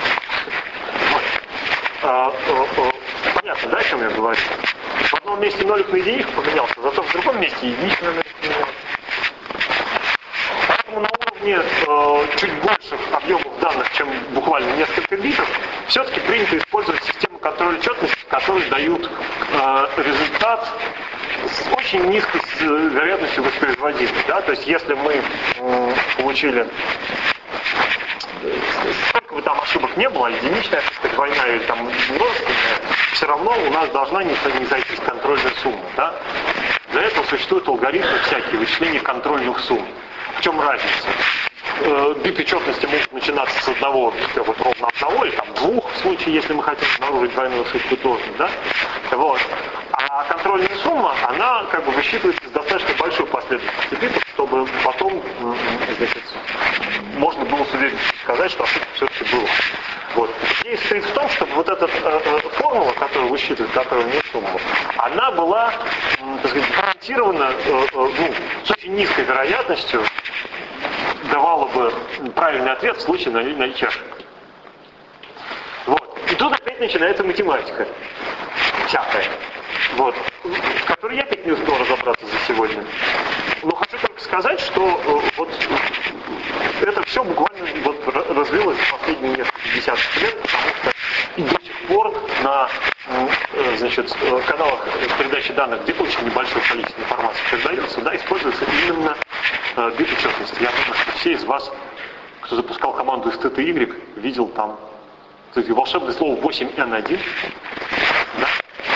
А, а, а, понятно, да, о чем я говорю? В одном месте нолик на единичку поменялся, зато в другом месте единичка на нолик поменялся. Поэтому на уровне э, чуть больших объемов данных, чем буквально несколько битов, все-таки принято использовать систему контроля четности, которые дают э, результат с очень низкой вероятностью воспроизводимой. Да? То есть если мы э, получили, сколько бы там ошибок не было, единичная, так сказать, война или там множественная, все равно у нас должна не, не зайти контрольная сумма. Да? Для этого существуют алгоритмы всякие вычисления контрольных сумм. В чем разница? Биты четности могут начинаться с одного, вот ровно одного, или там двух, в случае, если мы хотим обнаружить двойную ошибку тоже, да? Вот. А контрольная сумма, она как бы высчитывается с достаточно большой последовательностью битов, чтобы потом, значит, можно было с уверенностью сказать, что ошибка все-таки была. Вот. Идея стоит в том, чтобы вот эта э, формула, которую высчитывает контрольную сумму, она была, э, так сказать, гарантирована э, э, ну, с очень низкой вероятностью, давала бы правильный ответ в случае наличия ошибок. Вот. И тут опять начинается математика. Всякая. Вот. В которой я опять не успел разобраться за сегодня. Но хочу только сказать, что э, вот это все буквально вот развилось за последние несколько десятков лет, потому что и до сих пор на э, значит, каналах передачи данных, где очень небольшое количество информации передается, да, используется именно э, биты четности. Я думаю, что все из вас, кто запускал команду эс тэ тэ игрек, видел там кстати, волшебное слово восемь эн один, да?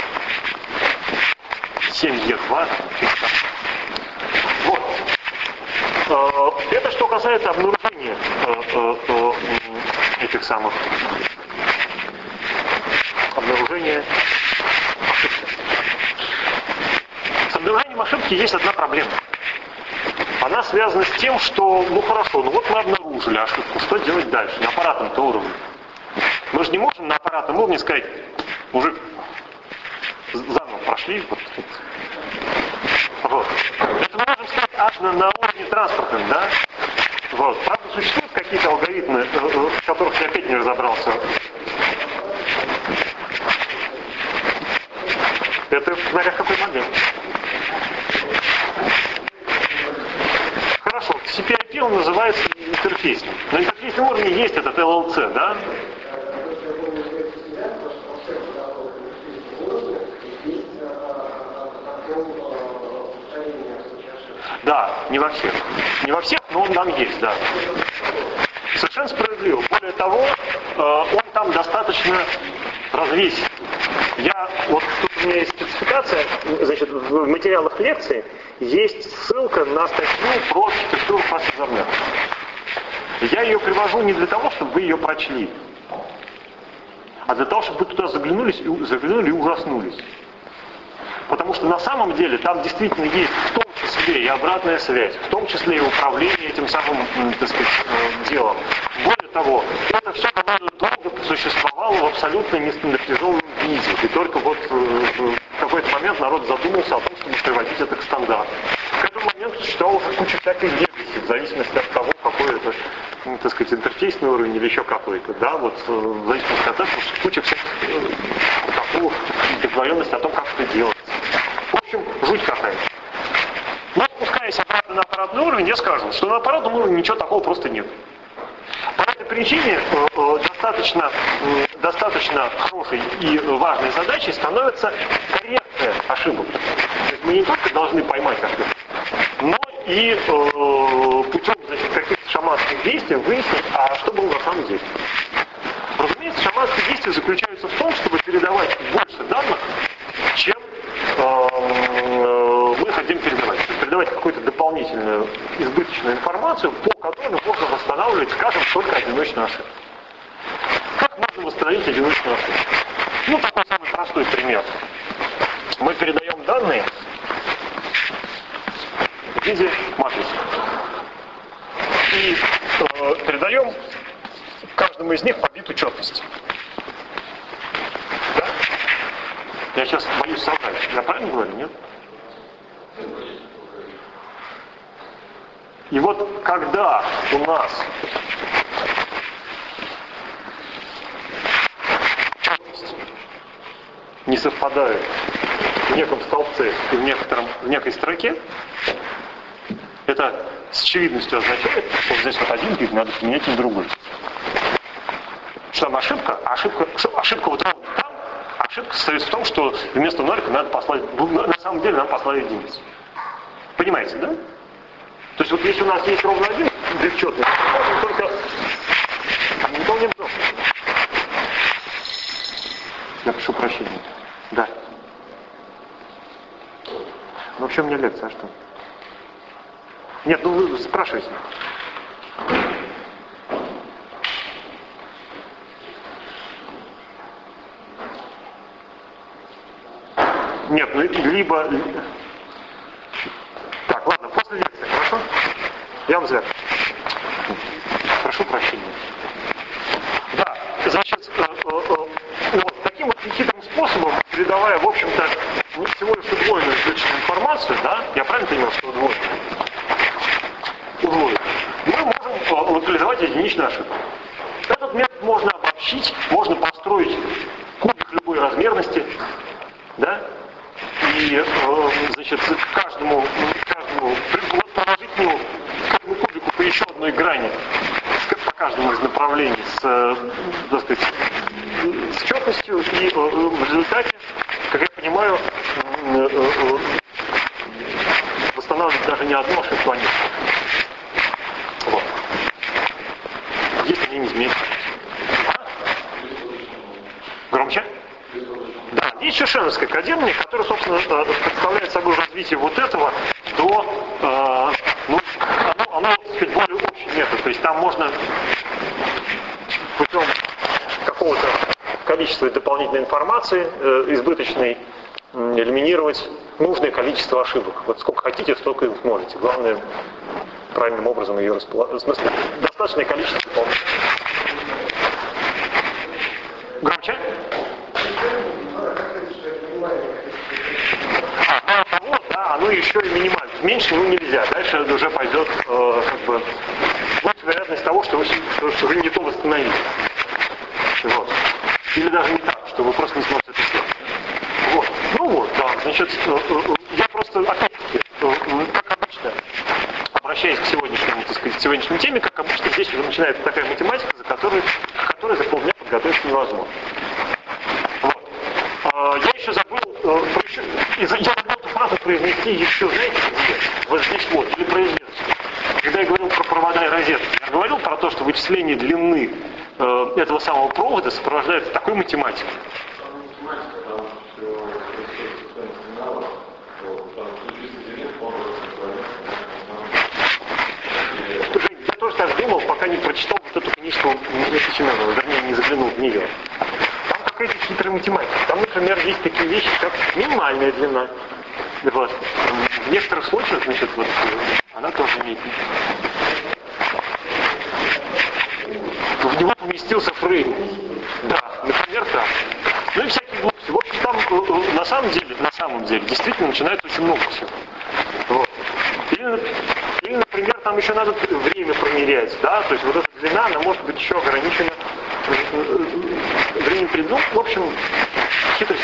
семь е два. Вот. Это что касается обнаружения этих самых обнаружения ошибки. С обнаружением ошибки есть одна проблема. Она связана с тем, что, ну хорошо, ну вот мы обнаружили ошибку, что делать дальше на аппаратном-то уровне? Мы же не можем на аппаратном уровне сказать, мужик, заново прошли, вот, вот. Это мы можем сказать аж на, на уровне транспортном, да? Вот. Правда, существуют какие-то алгоритмы, в которых я опять не разобрался. Это смотря какой модель. Хорошо, си пи ай пи он называется интерфейсным. На интерфейсном уровне есть этот эл эл си, да? Да, не во всех. Не во всех, но он там есть, да. Совершенно справедливо. Более того, он там достаточно развесен. Я, вот тут у меня есть спецификация, значит, в материалах лекции есть ссылка на статью про архитектуру фаз-экзаменов. Я ее привожу не для того, чтобы вы ее прочли, а для того, чтобы вы туда заглянулись и, заглянули и ужаснулись. Потому что на самом деле там действительно есть в том числе и обратная связь, в том числе и управление этим самым, так сказать, делом. Более того, это все довольно долго существовало в абсолютно нестандартизованном виде. И только вот в какой-то момент народ задумался о том, чтобы приводить это к стандарту. К этому моменту существовала уже куча всякой легкости, в зависимости от того, какой это, так сказать, интерфейсный уровень или еще какой-то. Да, вот в зависимости от этого куча всяких такого договоренности о том, как это делать. В общем, жуть какая-то. Но спускаясь обратно на аппаратный уровень, я скажу, что на аппаратном уровне ничего такого просто нет. По этой причине э, э, достаточно, э, достаточно хорошей и важной задачей становится коррекция ошибок. То есть мы не только должны поймать ошибку, но и э, путем, значит, каких-то шаманских действий выяснить, а что было на самом деле. Разумеется, шаманские действия заключаются в том, чтобы передавать больше данных, чем э, мы хотим передавать. То есть передавать какую-то дополнительную избыточную информацию, по которой можно восстанавливать, скажем, только одиночную ошибку. Как можно восстановить одиночную ошибку? Ну, такой самый простой пример. Мы передаем данные в виде матрицы. И э, передаем каждому из них по биту четности. Да? Я сейчас боюсь соврать. Я правильно говорю, нет? И вот когда у нас четность не совпадает в неком столбце и в, некотором, в некой строке, это с очевидностью означает, что вот здесь вот один бит надо поменять на другой. Что там ошибка? Ошибка, что, ошибка вот ровно там, ошибка состоит в том, что вместо нолика надо послать, на самом деле нам послали единицу. Понимаете, да? То есть вот если у нас есть ровно один древчетный, то можем только выполним дом. Я прошу прощения. Да. Ну в чем у меня лекция, а что? Нет, ну вы спрашивайте. Нет, ну либо... Так, ладно, после лекции, хорошо? Я вам звоню. Прошу прощения. Да, значит, э, э, э, вот таким вот нехитрым способом, передавая, в общем-то, не всего лишь удвоенную изученную информацию, да, я правильно понимаю, что удвоенную? Удвоенную. Мы можем локализовать единичную ошибку. Этот метод можно обобщить, можно построить кубик любой размерности, да, и, э, значит, к каждому, к каждому положительному, к каждому кубику по еще одной грани, по каждому из направлений с, э, так сказать, с четностью, и э, в результате, как я понимаю, э, э, восстанавливать даже не одну ошибку, а несколько. Вот. Если они не изменятся. Громче? Да, есть Шишеновское кодирование, которое, собственно, представляет собой развитие вот этого до, э, ну, оно, оно, так сказать, более общий метод. То есть там можно путем какого-то количества дополнительной информации, э, избыточной, э, элиминировать нужное количество ошибок. Вот сколько хотите, столько их можете. Главное, правильным образом ее расположить. В смысле, достаточное количество дополнительных. Громче? А, того, да, оно еще и минимально. Меньше ну, нельзя. Дальше уже пойдет, э, как бы, будет вероятность того, что вы, что, что вы не то восстановите. Вот. Или даже не так, что вы просто не сможете это сделать. Вот. Ну вот, да, значит, э, э, я просто, опять-таки, э, как обычно, обращаясь к сегодняшнему, так сказать, к сегодняшней теме, как обычно, здесь уже начинается такая математика, за которой, к которой за полдня подготовиться невозможно. Я еще забыл, я забыл эту фразу произнести еще, знаете, где? Вот здесь вот, или произнес. Когда я говорил про провода и розетки, я говорил про то, что вычисление длины э, этого самого провода сопровождается такой математикой. Я тоже так думал, пока не прочитал вот эту книжку Семенова, вернее, не заглянул в нее. Какая-то хитрая математика. Там, например, есть такие вещи, как минимальная длина. Вот. В некоторых случаях, значит, вот, она тоже имеет. В него поместился фрейм. Да, например, так. Ну и всякие глупости. В общем, там на самом деле, на самом деле, действительно начинается очень много всего. Вот. Или, или, например, там еще надо время промерять, да, то есть вот эта длина, она может быть еще ограничена временем перед, ну, в общем, хитрость.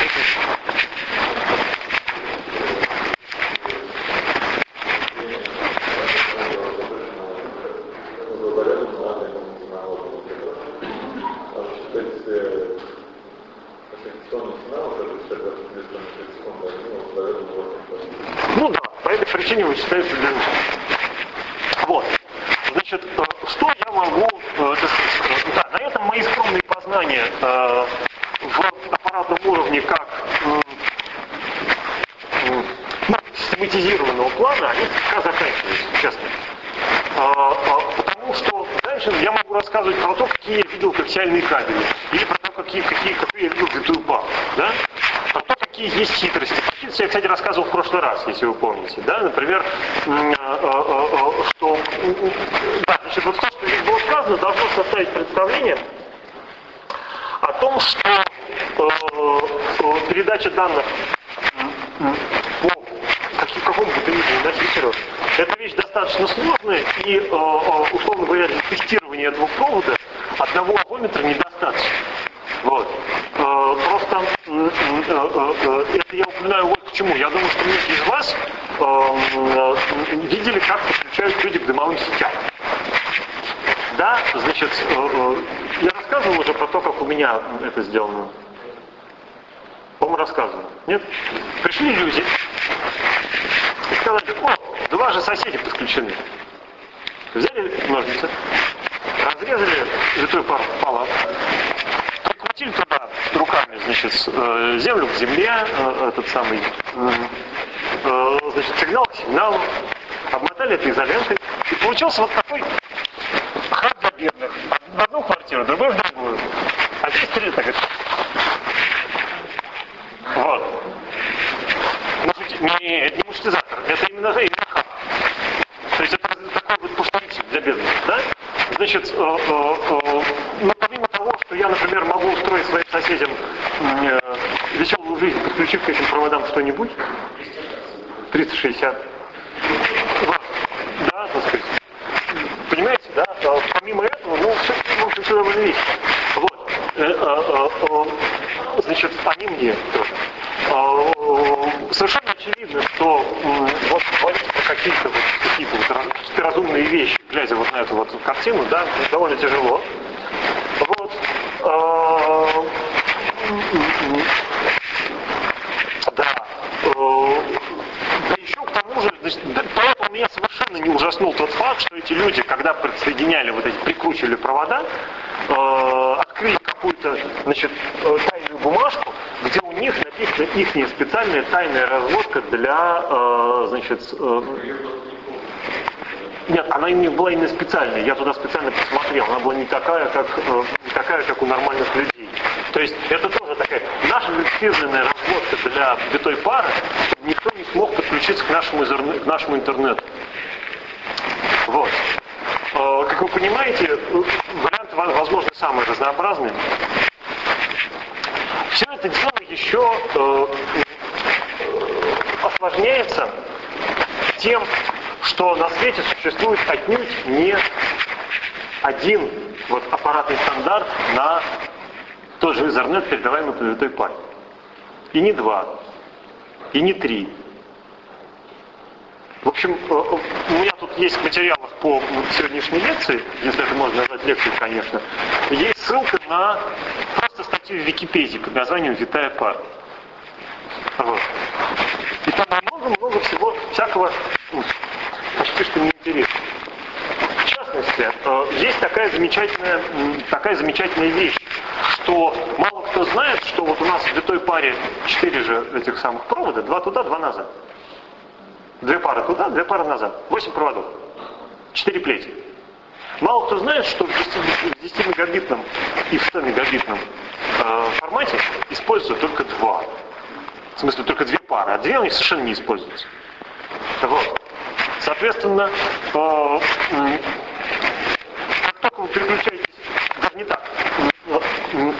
Ну да, по этой причине вычисляется длина. Вот. Значит, что я могу, э, так сказать, да, на этом мои скромные познания э, в аппаратном уровне как э, э, ну, систематизированного плана, они слегка заканчиваются, честно. Э, э, потому что дальше я могу рассказывать про то, какие я видел коаксиальные кабели, или про то, какие, какие, какие я видел витую папу, да? Про то, какие есть хитрости. Про хитрости я, кстати, рассказывал в прошлый раз, если вы помните. Да? Например, что... Да, значит, вот то, что здесь было сказано, должно составить представление о том, что э, передача данных по какому бы то ни было носителю, это вещь достаточно сложная, и, э, условно говоря, для тестирования этого провода одного омометра недостаточно. Вот. Э, просто э, э, э, это я упоминаю вот к чему. Я думаю, что многие из вас э, э, видели, как подключают люди к дымовым сетям. Да, значит, э, э, я рассказывал уже про то, как у меня это сделано. По-моему, рассказывал. Нет? Пришли люди и сказали, о, два же соседи подключены. Взяли ножницы, разрезали витую пару палат, прикрутили туда руками, значит, землю к земле, этот самый, значит, сигнал к сигналу, обмотали это изолентой, и получился вот такой храм для бедных. В одну квартиру, другой в другую. А здесь три, так говорит. Вот. Не, это не муштизатор, это именно, именно хаб. То есть это такой вот пустовик для бедных, да? Значит, э, э, э, ну, помимо того, что я, например, могу устроить своим соседям э, веселую жизнь, подключив к этим проводам что-нибудь, триста шестьдесят, вот, да, так сказать, понимаете, да? А помимо этого, ну, все, в общем, все довольно весело. Вот, э, э, э, значит, они мне тоже. Совершенно очевидно, что вот говорить про какие-то вот, какие-то вот разумные вещи, глядя вот на эту вот картину, да, довольно тяжело. Вот. Да. Да еще к тому же, значит, поэтому меня совершенно не ужаснул тот факт, что эти люди, когда подсоединяли вот эти, прикручивали провода, э, открыли какую-то, значит, тайную бумажку, где у них написана их специальная тайная разводка для, э, значит, э, нет, она не была именно специальная, я туда специально посмотрел, она была не такая, как, э, не такая, как у нормальных людей. То есть это тоже такая наша фирменная разводка для витой пары, чтобы никто не смог подключиться к нашему, к нашему интернету. Вот. Э, как вы понимаете, варианты, возможно, самые разнообразные. Все это дело еще э, осложняется тем, что на свете существует отнюдь не один вот, аппаратный стандарт на тот же Ethernet, передаваемый по витой паре. И не два, и не три. В общем, у меня тут есть в материалах по сегодняшней лекции, если это можно назвать лекцией, конечно, есть ссылка на просто статью в Википедии под названием «Витая пара». Вот. И там много-много всего всякого почти что неинтересного. В частности, есть такая замечательная, такая замечательная вещь, что мало кто знает, что вот у нас в витой паре четыре же этих самых провода, два туда, два назад. Две пары туда, две пары назад. Восемь проводов. Четыре плети. Мало кто знает, что в десятимегабитном и в стомегабитном э, формате используются только два. В смысле, только две пары, а две у них совершенно не используются. Вот. Соответственно, э, э, как только вы переключаетесь, даже не так. Э,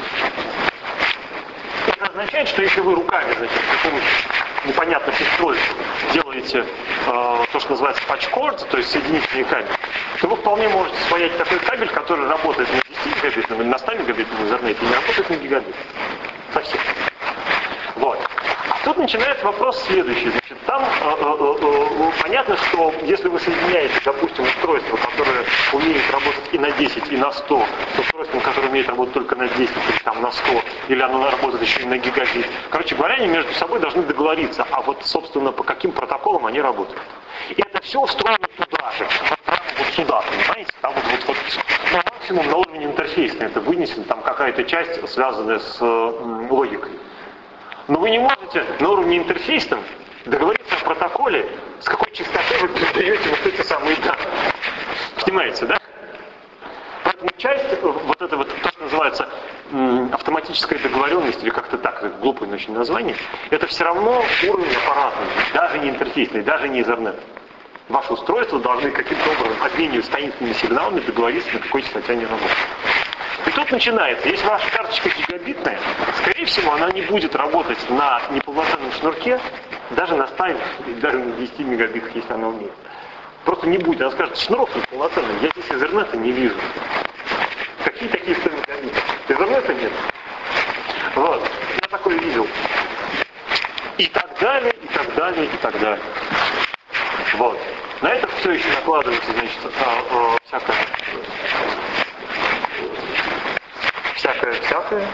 это означает, что если вы руками, значит, при помощи непонятных устройств делаете э, то, что называется патчкорд, то есть соединительный кабель, то вы вполне можете спаять такой кабель, который работает на десятимегабитном или на стомегабитном интернете, и не работает на гигабит. Совсем. Вот. Тут начинается вопрос следующий. Значит, там э, э, э, понятно, что если вы соединяете, допустим, устройство, которое умеет работать и на десять, и на сто, с устройством, которое умеет работать только на десять, или там на сто, или оно работает еще и на гигабит. Короче говоря, они между собой должны договориться, а вот, собственно, по каким протоколам они работают. И это все встроено туда же, вот прямо вот сюда, понимаете? Там вот, вот, вот ну, максимум на уровень интерфейса это вынесена там какая-то часть, связанная с э, логикой. Но вы не можете на уровне интерфейсном договориться о протоколе, с какой частотой вы передаете вот эти самые данные. Понимаете, да? Поэтому часть, вот это вот, то, что называется м, автоматическая договоренность, или как-то так, это глупое очень название, это все равно уровень аппаратный, даже не интерфейсный, даже не Ethernet. Ваши устройства должны каким-то образом, обмениваясь таинственными сигналами, договориться, на какой частоте они работают. И тут начинается, если ваша карточка гигабитная, скорее всего, она не будет работать на неполноценном шнурке, даже на ста, даже на десяти мегабитах, если она умеет. Просто не будет. Она скажет, шнурок неполноценный, я здесь Ethernet не вижу. Какие такие сто мегабитов? Ethernet нет. Вот. Я такое видел. И так далее, и так далее, и так далее. Вот. На это все еще накладывается, значит, а, а, всякое, всякое, всякое.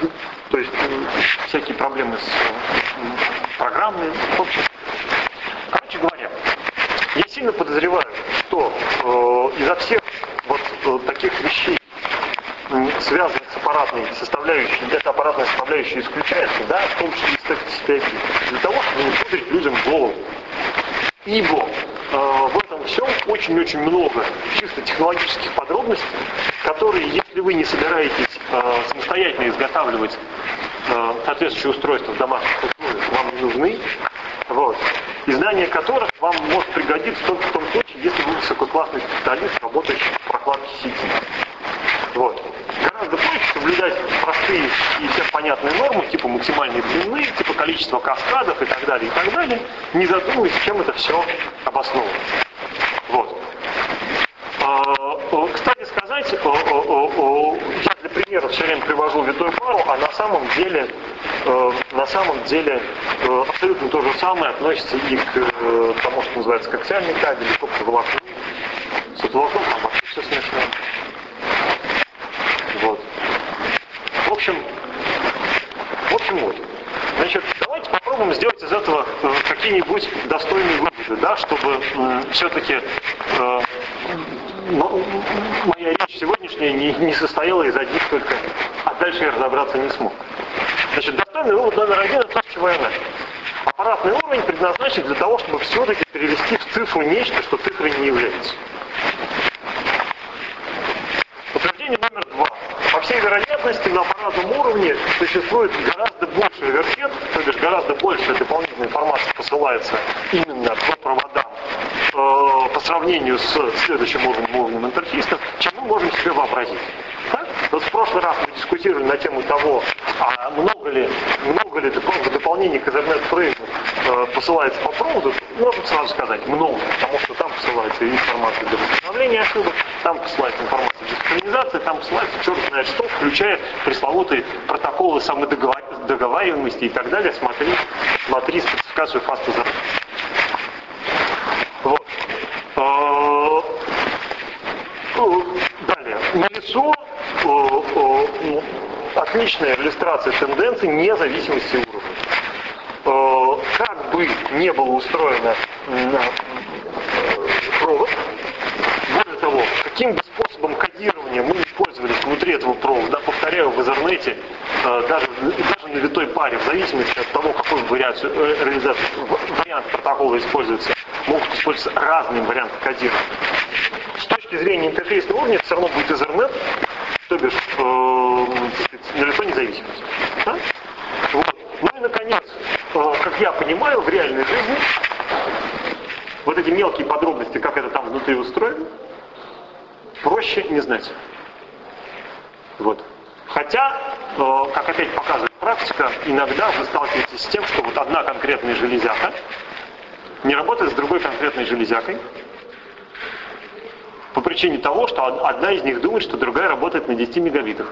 То есть всякие проблемы с программами. В общем, короче говоря, я сильно подозреваю, что э, изо всех вот э, таких вещей, э, связанных с аппаратной составляющей, эта аппаратная составляющая исключается, да, в том числе из текста, для того, чтобы не пудрить людям голову. Ибо э, в этом всем очень-очень много чисто технологических подробностей, которые, если вы не собираетесь э, самостоятельно изготавливать э, соответствующие устройства в домашних условиях, вам не нужны, вот, и знание которых вам может пригодиться только в том случае, если вы высококлассный специалист, работающий в прокладке сети. Вот. Гораздо проще соблюдать простые и всем понятные нормы, типа максимальной длины, типа количества каскадов и так далее, и так далее, не задумываясь, чем это все обосновано. Вот. Кстати сказать, я для примера все время привожу витой пару, а на самом деле, на самом деле абсолютно то же самое относится и к тому, что называется коаксиальный кабель, и к оптоволокну. С оптоволокном там вообще все смешно. Вот. В общем, в общем вот. Значит, давайте попробуем сделать из этого э, какие-нибудь достойные выводы, да, чтобы э, все-таки э, но, моя речь сегодняшняя не, не состояла из одних только, а дальше я разобраться не смог. Значит, достойный вывод номер один — это то, с чего я начал. Аппаратный уровень предназначен для того, чтобы все-таки перевести в цифру нечто, что цифрой не является. Утверждение номер два. По всей вероятности, на аппаратном уровне существует гораздо больший верхет, то есть гораздо большая дополнительная информация посылается именно по проводам э, по сравнению с следующим уровнем, уровнем интерфейсов, чем мы можем себе вообразить. Так? Вот в прошлый раз мы дискутировали на тему того, а много ли, много ли дополнений к Ethernet-фрейму э, посылается по проводу. Можно сразу сказать много, потому что там посылается информация для восстановления ошибок, там посылается информация для синхронизации, там посылается черт знает что, включая пресловутые протоколы самодоговариваемости и так далее. Смотри, смотри спецификацию FastEthernet. Вот. Далее. Налицо отличная иллюстрация тенденций независимости уровня. Как бы не было устроено провод, более того, каким бы способом кодирования мы не пользовались внутри этого провода, повторяю, в Ethernet, даже, даже на витой паре, в зависимости от того, какой вариацию, реализацию, вариант протокола используется, могут использоваться разные варианты кодирования. С точки зрения интерфейсного уровня, это все равно будет Ethernet, то бишь э, налицо независимость. Да? Вот. Ну и, наконец, э, как я понимаю, в реальной жизни вот эти мелкие подробности, как это там внутри устроено, проще не знать. Вот. Хотя, э, как опять показывает практика, иногда вы сталкиваетесь с тем, что вот одна конкретная железяка не работает с другой конкретной железякой по причине того, что одна из них думает, что другая работает на десяти мегабитах.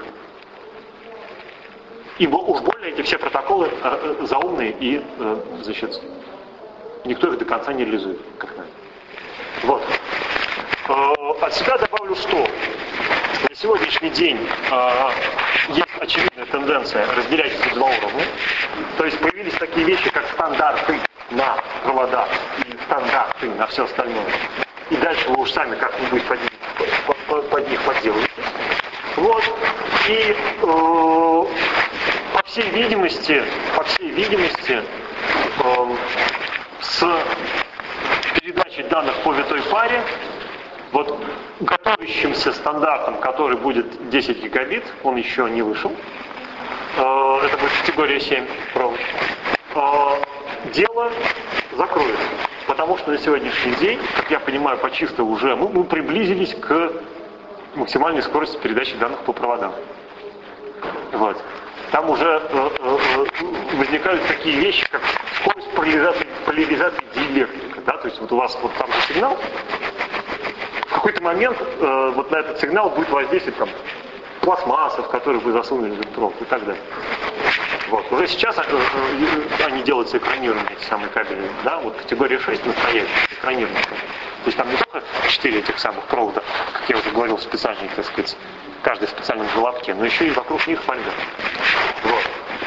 Ибо уж более эти все протоколы э, заумные и, э, значит, никто их до конца не реализует, как надо. Вот. Э, от себя добавлю, что на сегодняшний день э, есть очевидная тенденция разделять эти два уровня. То есть появились такие вещи, как стандарты на провода и стандарты на все остальное. И дальше вы уж сами как-нибудь под них, под, под них подделаете. Вот. И э, по всей видимости, по всей видимости, э, с передачей данных по витой паре, вот готовящимся стандартом, который будет десять гигабит, он еще не вышел. Э, это будет категория семь провод. Э, дело закроется. Потому что на сегодняшний день, как я понимаю, по чисто уже мы, мы приблизились к максимальной скорости передачи данных по проводам. Вот. Там уже э, э, возникают такие вещи, как скорость поляризации, поляризации диэлектрика. Да? То есть вот у вас вот там же сигнал, в какой-то момент э, вот на этот сигнал будет воздействовать там пластмасса, в которую вы засунули в провод и так далее. Вот. Уже сейчас э, э, они делаются экранированными, эти самые кабели, да, вот категория шесть настоящая, экранированная. То есть там не только четыре этих самых провода, как я уже говорил, специальные, так сказать, каждый в специальном желобке, но еще и вокруг них фольга. Вот.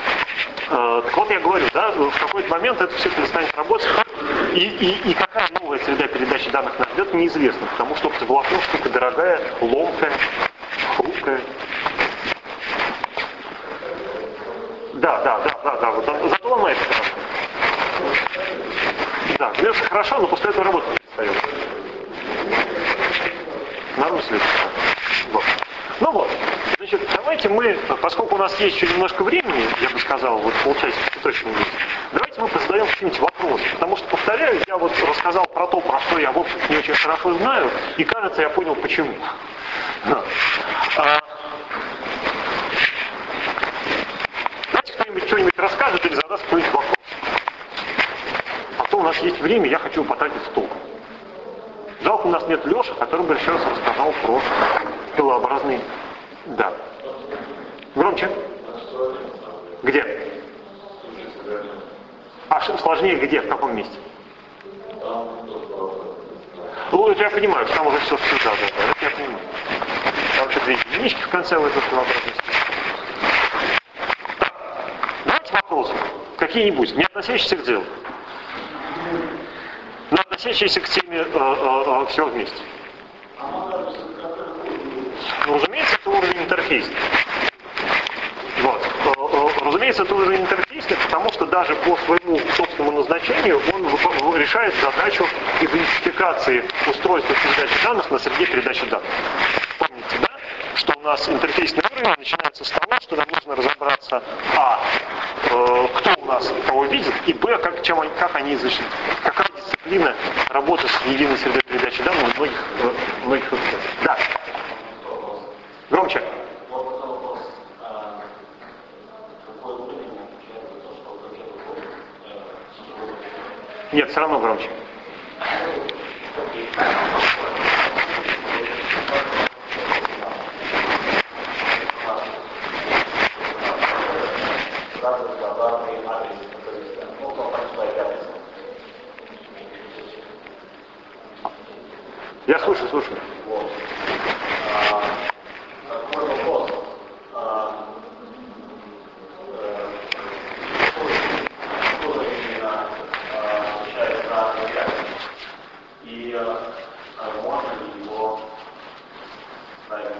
говорю, да, в какой-то момент это все перестанет работать, и, и, и какая новая среда передачи данных нас ждет, неизвестно, потому что оптоволокно штука дорогая, ломкая, хрупкая. Да, да, да, да, да, вот, зато ломает хорошо. Да, гнется хорошо, но после этого работать не перестает. Нормально следует. Вот. Ну вот, значит, давайте мы, поскольку у нас есть еще немножко времени, я бы сказал, вот полчасика точно есть, давайте мы позадаем какие-нибудь вопросы. Потому что, повторяю, я вот рассказал про то, про что я, в общем, не очень хорошо знаю, и, кажется, я понял, почему. Да. А... Давайте кто-нибудь что-нибудь расскажет или задаст какой-нибудь вопрос. А то у нас есть время, я хочу потратить стол. Жалко, у нас нет Леши, который бы еще раз рассказал про пилообразный. Да. Громче. Где? А сложнее где? В каком месте? Ну, это я понимаю, там уже все всегда. Это я понимаю. Там еще две единички в конце в этой пилообразности. Давайте вопросы. Какие-нибудь, не относящиеся к делу. Но относящиеся к теме э, э, э, всего вместе. Ну, разумеется, это уровень интерфейса. Вот. Э, э, разумеется, это уровень интерфейса, потому что даже по своему собственному назначению он решает задачу идентификации устройства передачи данных на среде передачи данных. Помните, да? Что у нас интерфейсный уровень начинается с того, что нам нужно разобраться, а, э, кто у нас кого видит, и б, как, чем они, как они изучены. Какая дисциплина работы с единой средой передачи данных в многих, э, многих условиях. Да. Громче. Нет, все равно громче. Я слушаю, слушаю. Вот. А, такой вопрос. А, э, кто именно отвечает за связь? И а, можно ли его ставить?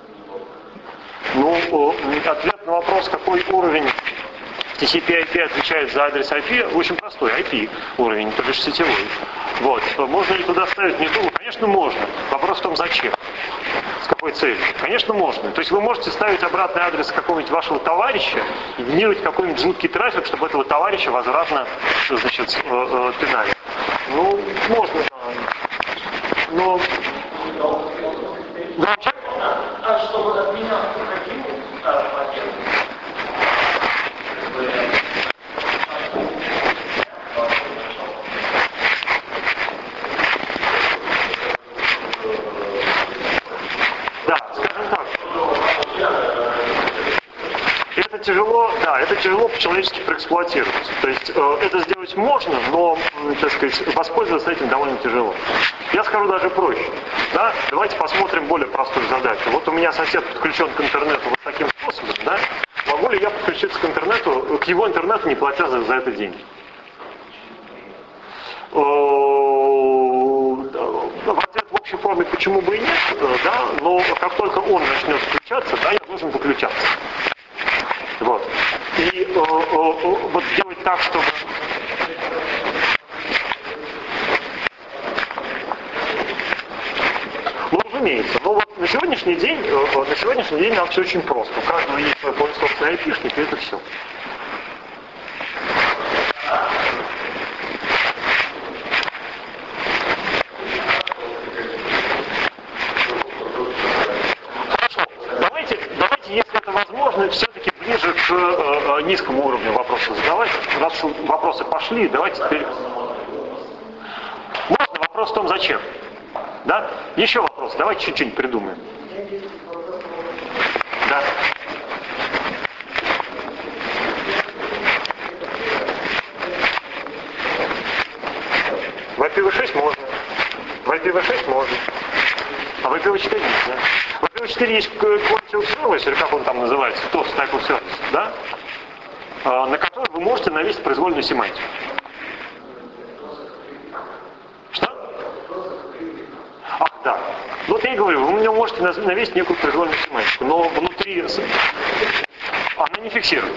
Ну, ответ на вопрос, какой уровень ти си пи ай пи отвечает за адрес ай пи, очень простой, ай пи уровень, то бишь сетевой. Вот. Можно ли туда ставить, не думаю, конечно, можно. Вопрос в том, зачем. С какой целью? Конечно, можно. То есть вы можете ставить обратный адрес какого-нибудь вашего товарища и генерировать какой-нибудь жуткий трафик, чтобы этого товарища возвратно, значит, пинали. Ну, можно, да. Но... Громче? А чтобы от меня уходил пакет? Да, скажем так. Это тяжело, да, это тяжело по-человечески проэксплуатировать. То есть э, это сделать можно, но, так сказать, воспользоваться этим довольно тяжело. Я скажу даже проще. Да? Давайте посмотрим более простую задачу. Вот у меня сосед подключен к интернету вот таким способом, да? Могу ли я подключиться к интернету, к его интернету, не платя за, за это деньги? В ответ в общей форме почему бы и нет, да, но как только он начнет включаться, да, я должен выключаться. Вот. И э, э, вот делать так, чтобы... Ну, разумеется. Но вот на сегодняшний день, э, на сегодняшний день нам все очень просто. У каждого есть свой собственный айпишник, и это все. Если это возможно, все-таки ближе к э, низкому уровню вопросов задавать. Раз вопросы пошли, давайте теперь... Можно, вопрос в том, зачем. Да? Еще вопрос, давайте чуть-чуть придумаем. Да. В ай пи ви шесть можно. В ай пи ви шесть можно. А в ай пи ви четыре нельзя. В ай пи ви четыре есть Quality of Service, или как он там называется, тост Type of Service, да? На который вы вы можете навесить произвольную семантику. Что? Ах, да. Ну, вот я и говорю, вы мне можете навесить некую произвольную семантику, но внутри она не фиксирует.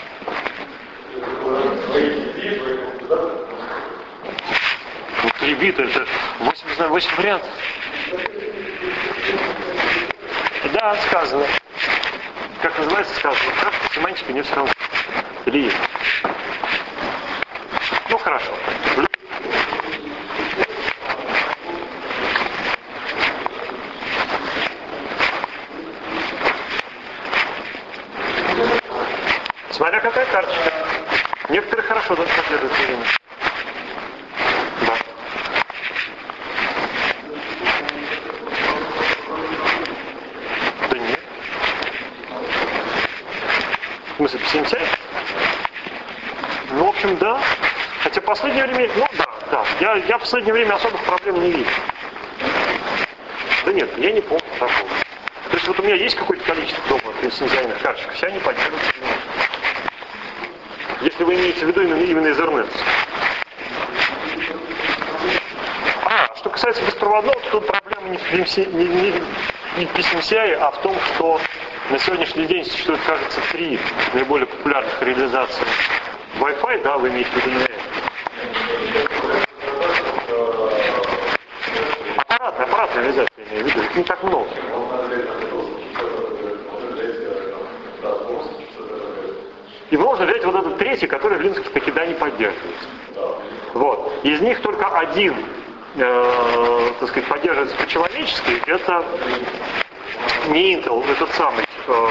Внутри бита это восемь, не знаю, восемь вариантов. Да, сказано. Как называется, сказано. Как семантика не все равно. Или есть. Ну, хорошо. Смотря какая карточка. Некоторые хорошо даже поддерживают время. Да. Да нет. В смысле, псинтяй? Ну, в общем, да. Хотя в последнее время... Ну, да, да. Я, я в последнее время особых проблем не вижу. Да нет, я не помню такого. То есть вот у меня есть какое-то количество дома пенсионных карточек, все они поддерживаются. Если вы имеете в виду именно, именно Ethernet. А, что касается беспроводного, то тут проблема не в, не, не, не в пи эс эм си ай, а в том, что на сегодняшний день существует, кажется, три наиболее популярных реализации Wi-Fi, да, вы имеете в виду именно это. Аппаратная, аппаратная реализация, я имею в виду, их не так много. И можно взять вот этот третий, который в Linux таки да не поддерживается. Вот. Из них только один, э, так сказать, поддерживается по-человечески. Это не Intel, этот самый. Э,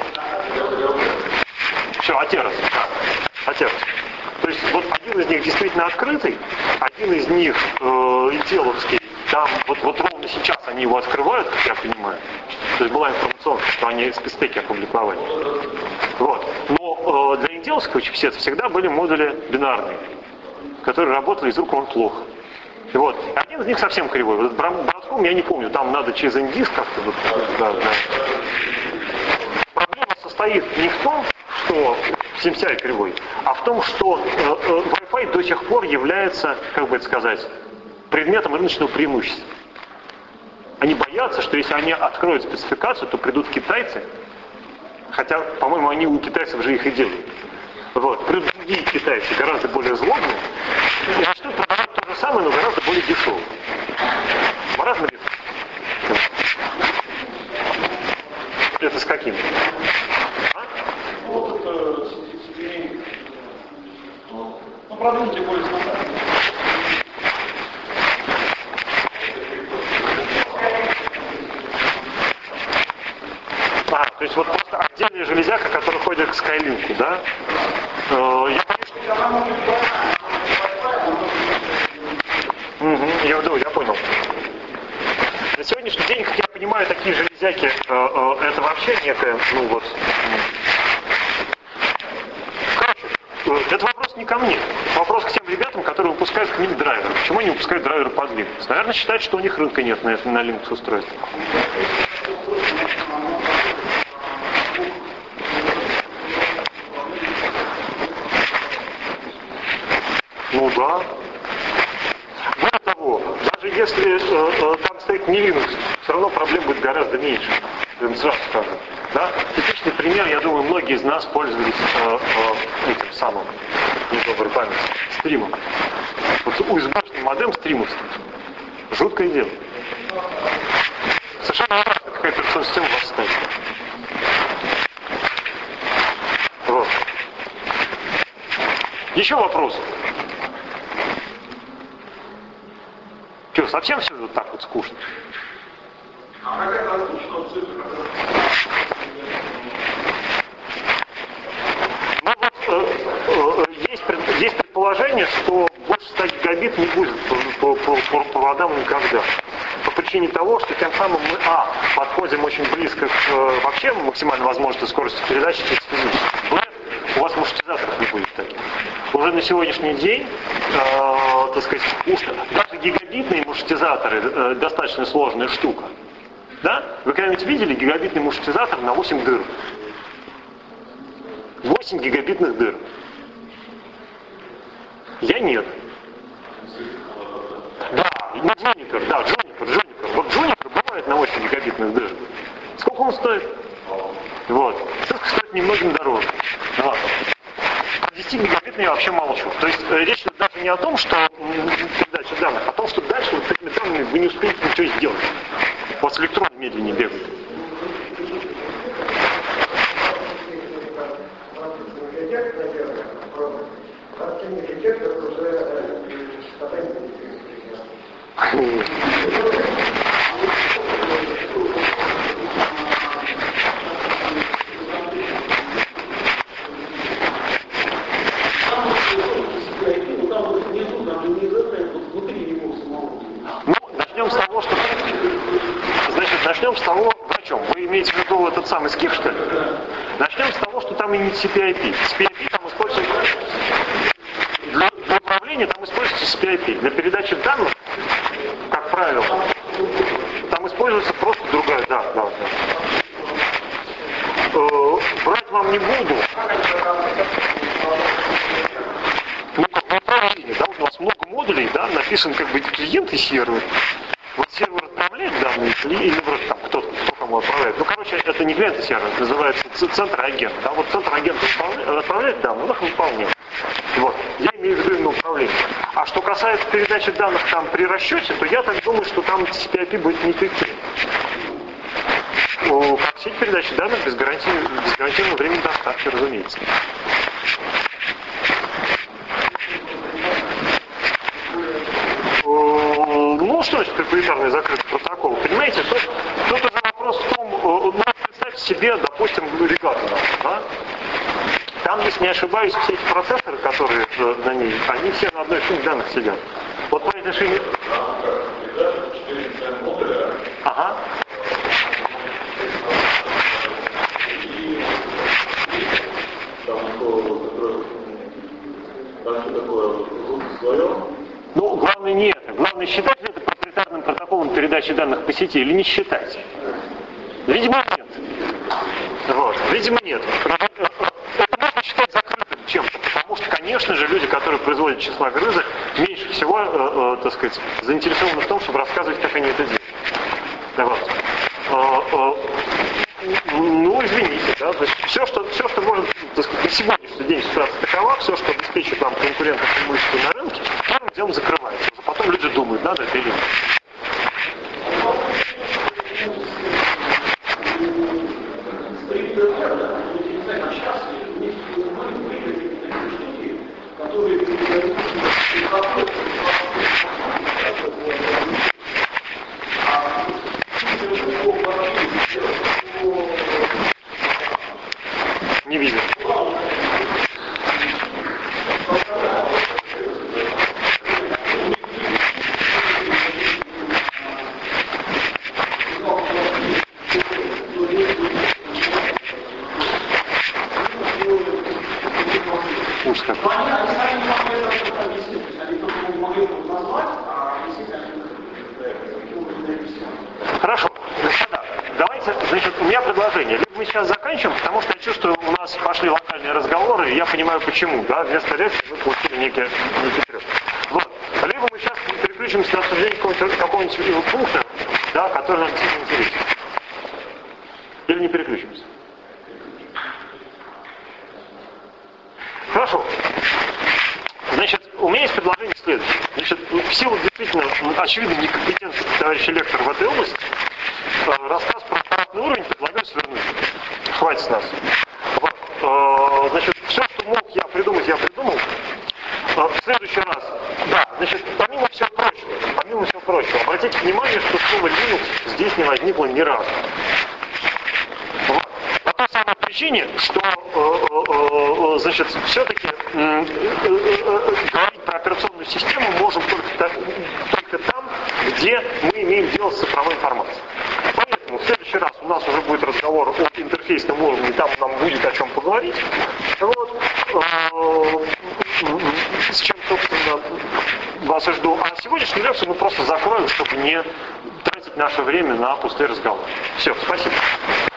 все, Atheros. Да. Atheros. То есть вот один из них действительно открытый, один из них э, интеловский. Там вот, вот ровно сейчас они его открывают, как я понимаю. То есть была информационка, что они спецтеки опубликовали. Вот. Но э, для интеловского чипсета всегда были модули бинарные, которые работали из рук вон плохо. И вот. Один из них совсем кривой. Вот Broadcom, я не помню, там надо через эндис как-то. Вот, да, да. Проблема состоит не в том, что пи эс эм си ай кривой, а в том, что э, э, Wi-Fi до сих пор является, как бы это сказать, предметом рыночного преимущества. Они боятся, что если они откроют спецификацию, то придут китайцы, хотя, по-моему, они у китайцев же их и делают. Вот. Придут другие китайцы, гораздо более злобные, и начнут продавать то же самое, но гораздо более дешево. Маразм ли? Это с каким? А? Вот это соединение. Ну, продвинутые более стандартные. А, то есть вот просто отдельная железяка, которая ходит к Skylink, да? Э, я, конечно... Угу, я, да, я понял. На сегодняшний день, как я понимаю, такие железяки, э, э, это вообще некая, ну вот... Короче, это вопрос не ко мне. Вопрос к тем ребятам, которые выпускают к ним драйверы. Почему они выпускают драйверы под Linux? Наверное, считают, что у них рынка нет на, на Linux устройствах. Ну да. Более того, даже если э, э, там стоит не Linux, все равно проблем будет гораздо меньше. Я сразу скажу. Да? Типичный пример, я думаю, многие из нас пользовались э, э, этим самым, недоброй памятью, стримом. Вот ю эс би-шный модем стримовский. Жуткое дело. Совершенно разная какая операционная система у вас стоит. Вот. Еще вопрос. Что, совсем все вот так вот скучно? А как это отлично от цифры? Ну вот, э, э, есть, есть предположение, что больше ста гигабит не будет по, по, по проводам никогда. По причине того, что тем самым мы, а, подходим очень близко к э, вообще максимальной возможности скорости передачи через физический. Б, у вас маршрутизаторов не будет таких. Уже на сегодняшний день, э, так сказать, уж даже гигабитные маршрутизаторы э, достаточно сложная штука. Да? Вы когда-нибудь видели гигабитный маршрутизатор на восемь дыр? восемь гигабитных дыр. Я нет. Да, не Juniper, да, Juniper, Juniper. Вот Juniper бывает на восемь гигабитных даже. Сколько он стоит? Вот. Ссылка стоит немногим дороже. Вот. Про десятимегабитный я вообще молчу. То есть э, речь идет даже не о том, что м, передача данных, а о том, что дальше вот с этими данными вы не успеете ничего сделать. У вас электроны медленнее бегают. Начнем с того, что... Значит, начнем с того, о чем? Вы имеете в виду этот самый скиф, что ли? Начнем с того, что там и не си пи ай пи. си пи ай пи там используется... Для, для управления там используется си пи ай пи. Для передачи данных, как правило, там используется просто другая... Да, да, да. Э, брать вам не буду. Ну, как бы управление, да, у вас много модулей, да, написан как бы клиент и сервер. Вот сервер отправляет данные, или вроде там кто-то, кто кому отправляет. Ну, короче, это не клиент и сервер, это называется центр агент. Да, вот центр агента отправляет данные, он их выполняет. Вот. Я имею в виду именно управление. А что касается передачи данных там при расчете, то я так думаю, что там си пи ай пи будет неэффективен. Как сеть передачи данных без гарантии, без гарантированного времени доставки, разумеется. Ну, что значит проприетарный закрытый протокол? Понимаете, тут, тут уже вопрос в том, ну, представьте себе, допустим, регатор, да? Там, если не ошибаюсь, все эти процессоры, которые на ней, они все на одной шине данных сидят. Вот по этой шине... Ага. Ну, главное не это. Главное, считать ли это проприетарным протоколом передачи данных по сети или не считать. Видимо, нет. Вот. Видимо, нет. Это можно считать закрытым чем-то, потому что, конечно же, люди, которые производят числогрызы, меньше всего, э, э, так сказать, заинтересованы в том, чтобы рассказывать, как они это делают. Вот. Э, э, ну, извините, да, то есть все, что, все, что может, так сказать, на сегодняшний день ситуация такова, все, что обеспечит нам конкурентное преимущество на рынке, первым делом закрывается. Потом люди думают, надо это или нет. Не видел. Хорошо, господа, давайте, значит, у меня предложение. Либо мы сейчас заканчиваем, потому что я чувствую, у нас пошли локальные разговоры, и я понимаю почему, да, вместо лекции вы получили некий, некий трёх. Вот. Либо мы сейчас переключимся на обсуждение какого-нибудь, какого-нибудь пункта, да, который нам действительно интересен. Или не переключимся. Хорошо. Значит, у меня есть предложение следующее. Значит, в силу действительно очевидной некомпетентности товарища лектора в этой области, рассказ про аппаратный уровень предлагаю свернуть. Хватит с нас. Вот. Значит, все, что мог я придумать, я придумал. В следующий раз, да, значит, помимо всего прочего, помимо всего прочего, обратите внимание, что слово Linux здесь не возникло ни разу. Вот. По той самой причине, что, э, э, значит, все-таки э, э, э, говорить про операционную систему можем только, только там, где мы имеем дело с цифровой информацией. Поэтому в следующий раз у нас уже будет разговор о интерфейсном уровне, там нам будет о чем поговорить. Вот. С чем, собственно, вас и жду. А сегодняшнюю лекцию мы просто закроем, чтобы не тратить наше время на пустые разговоры. Все, спасибо.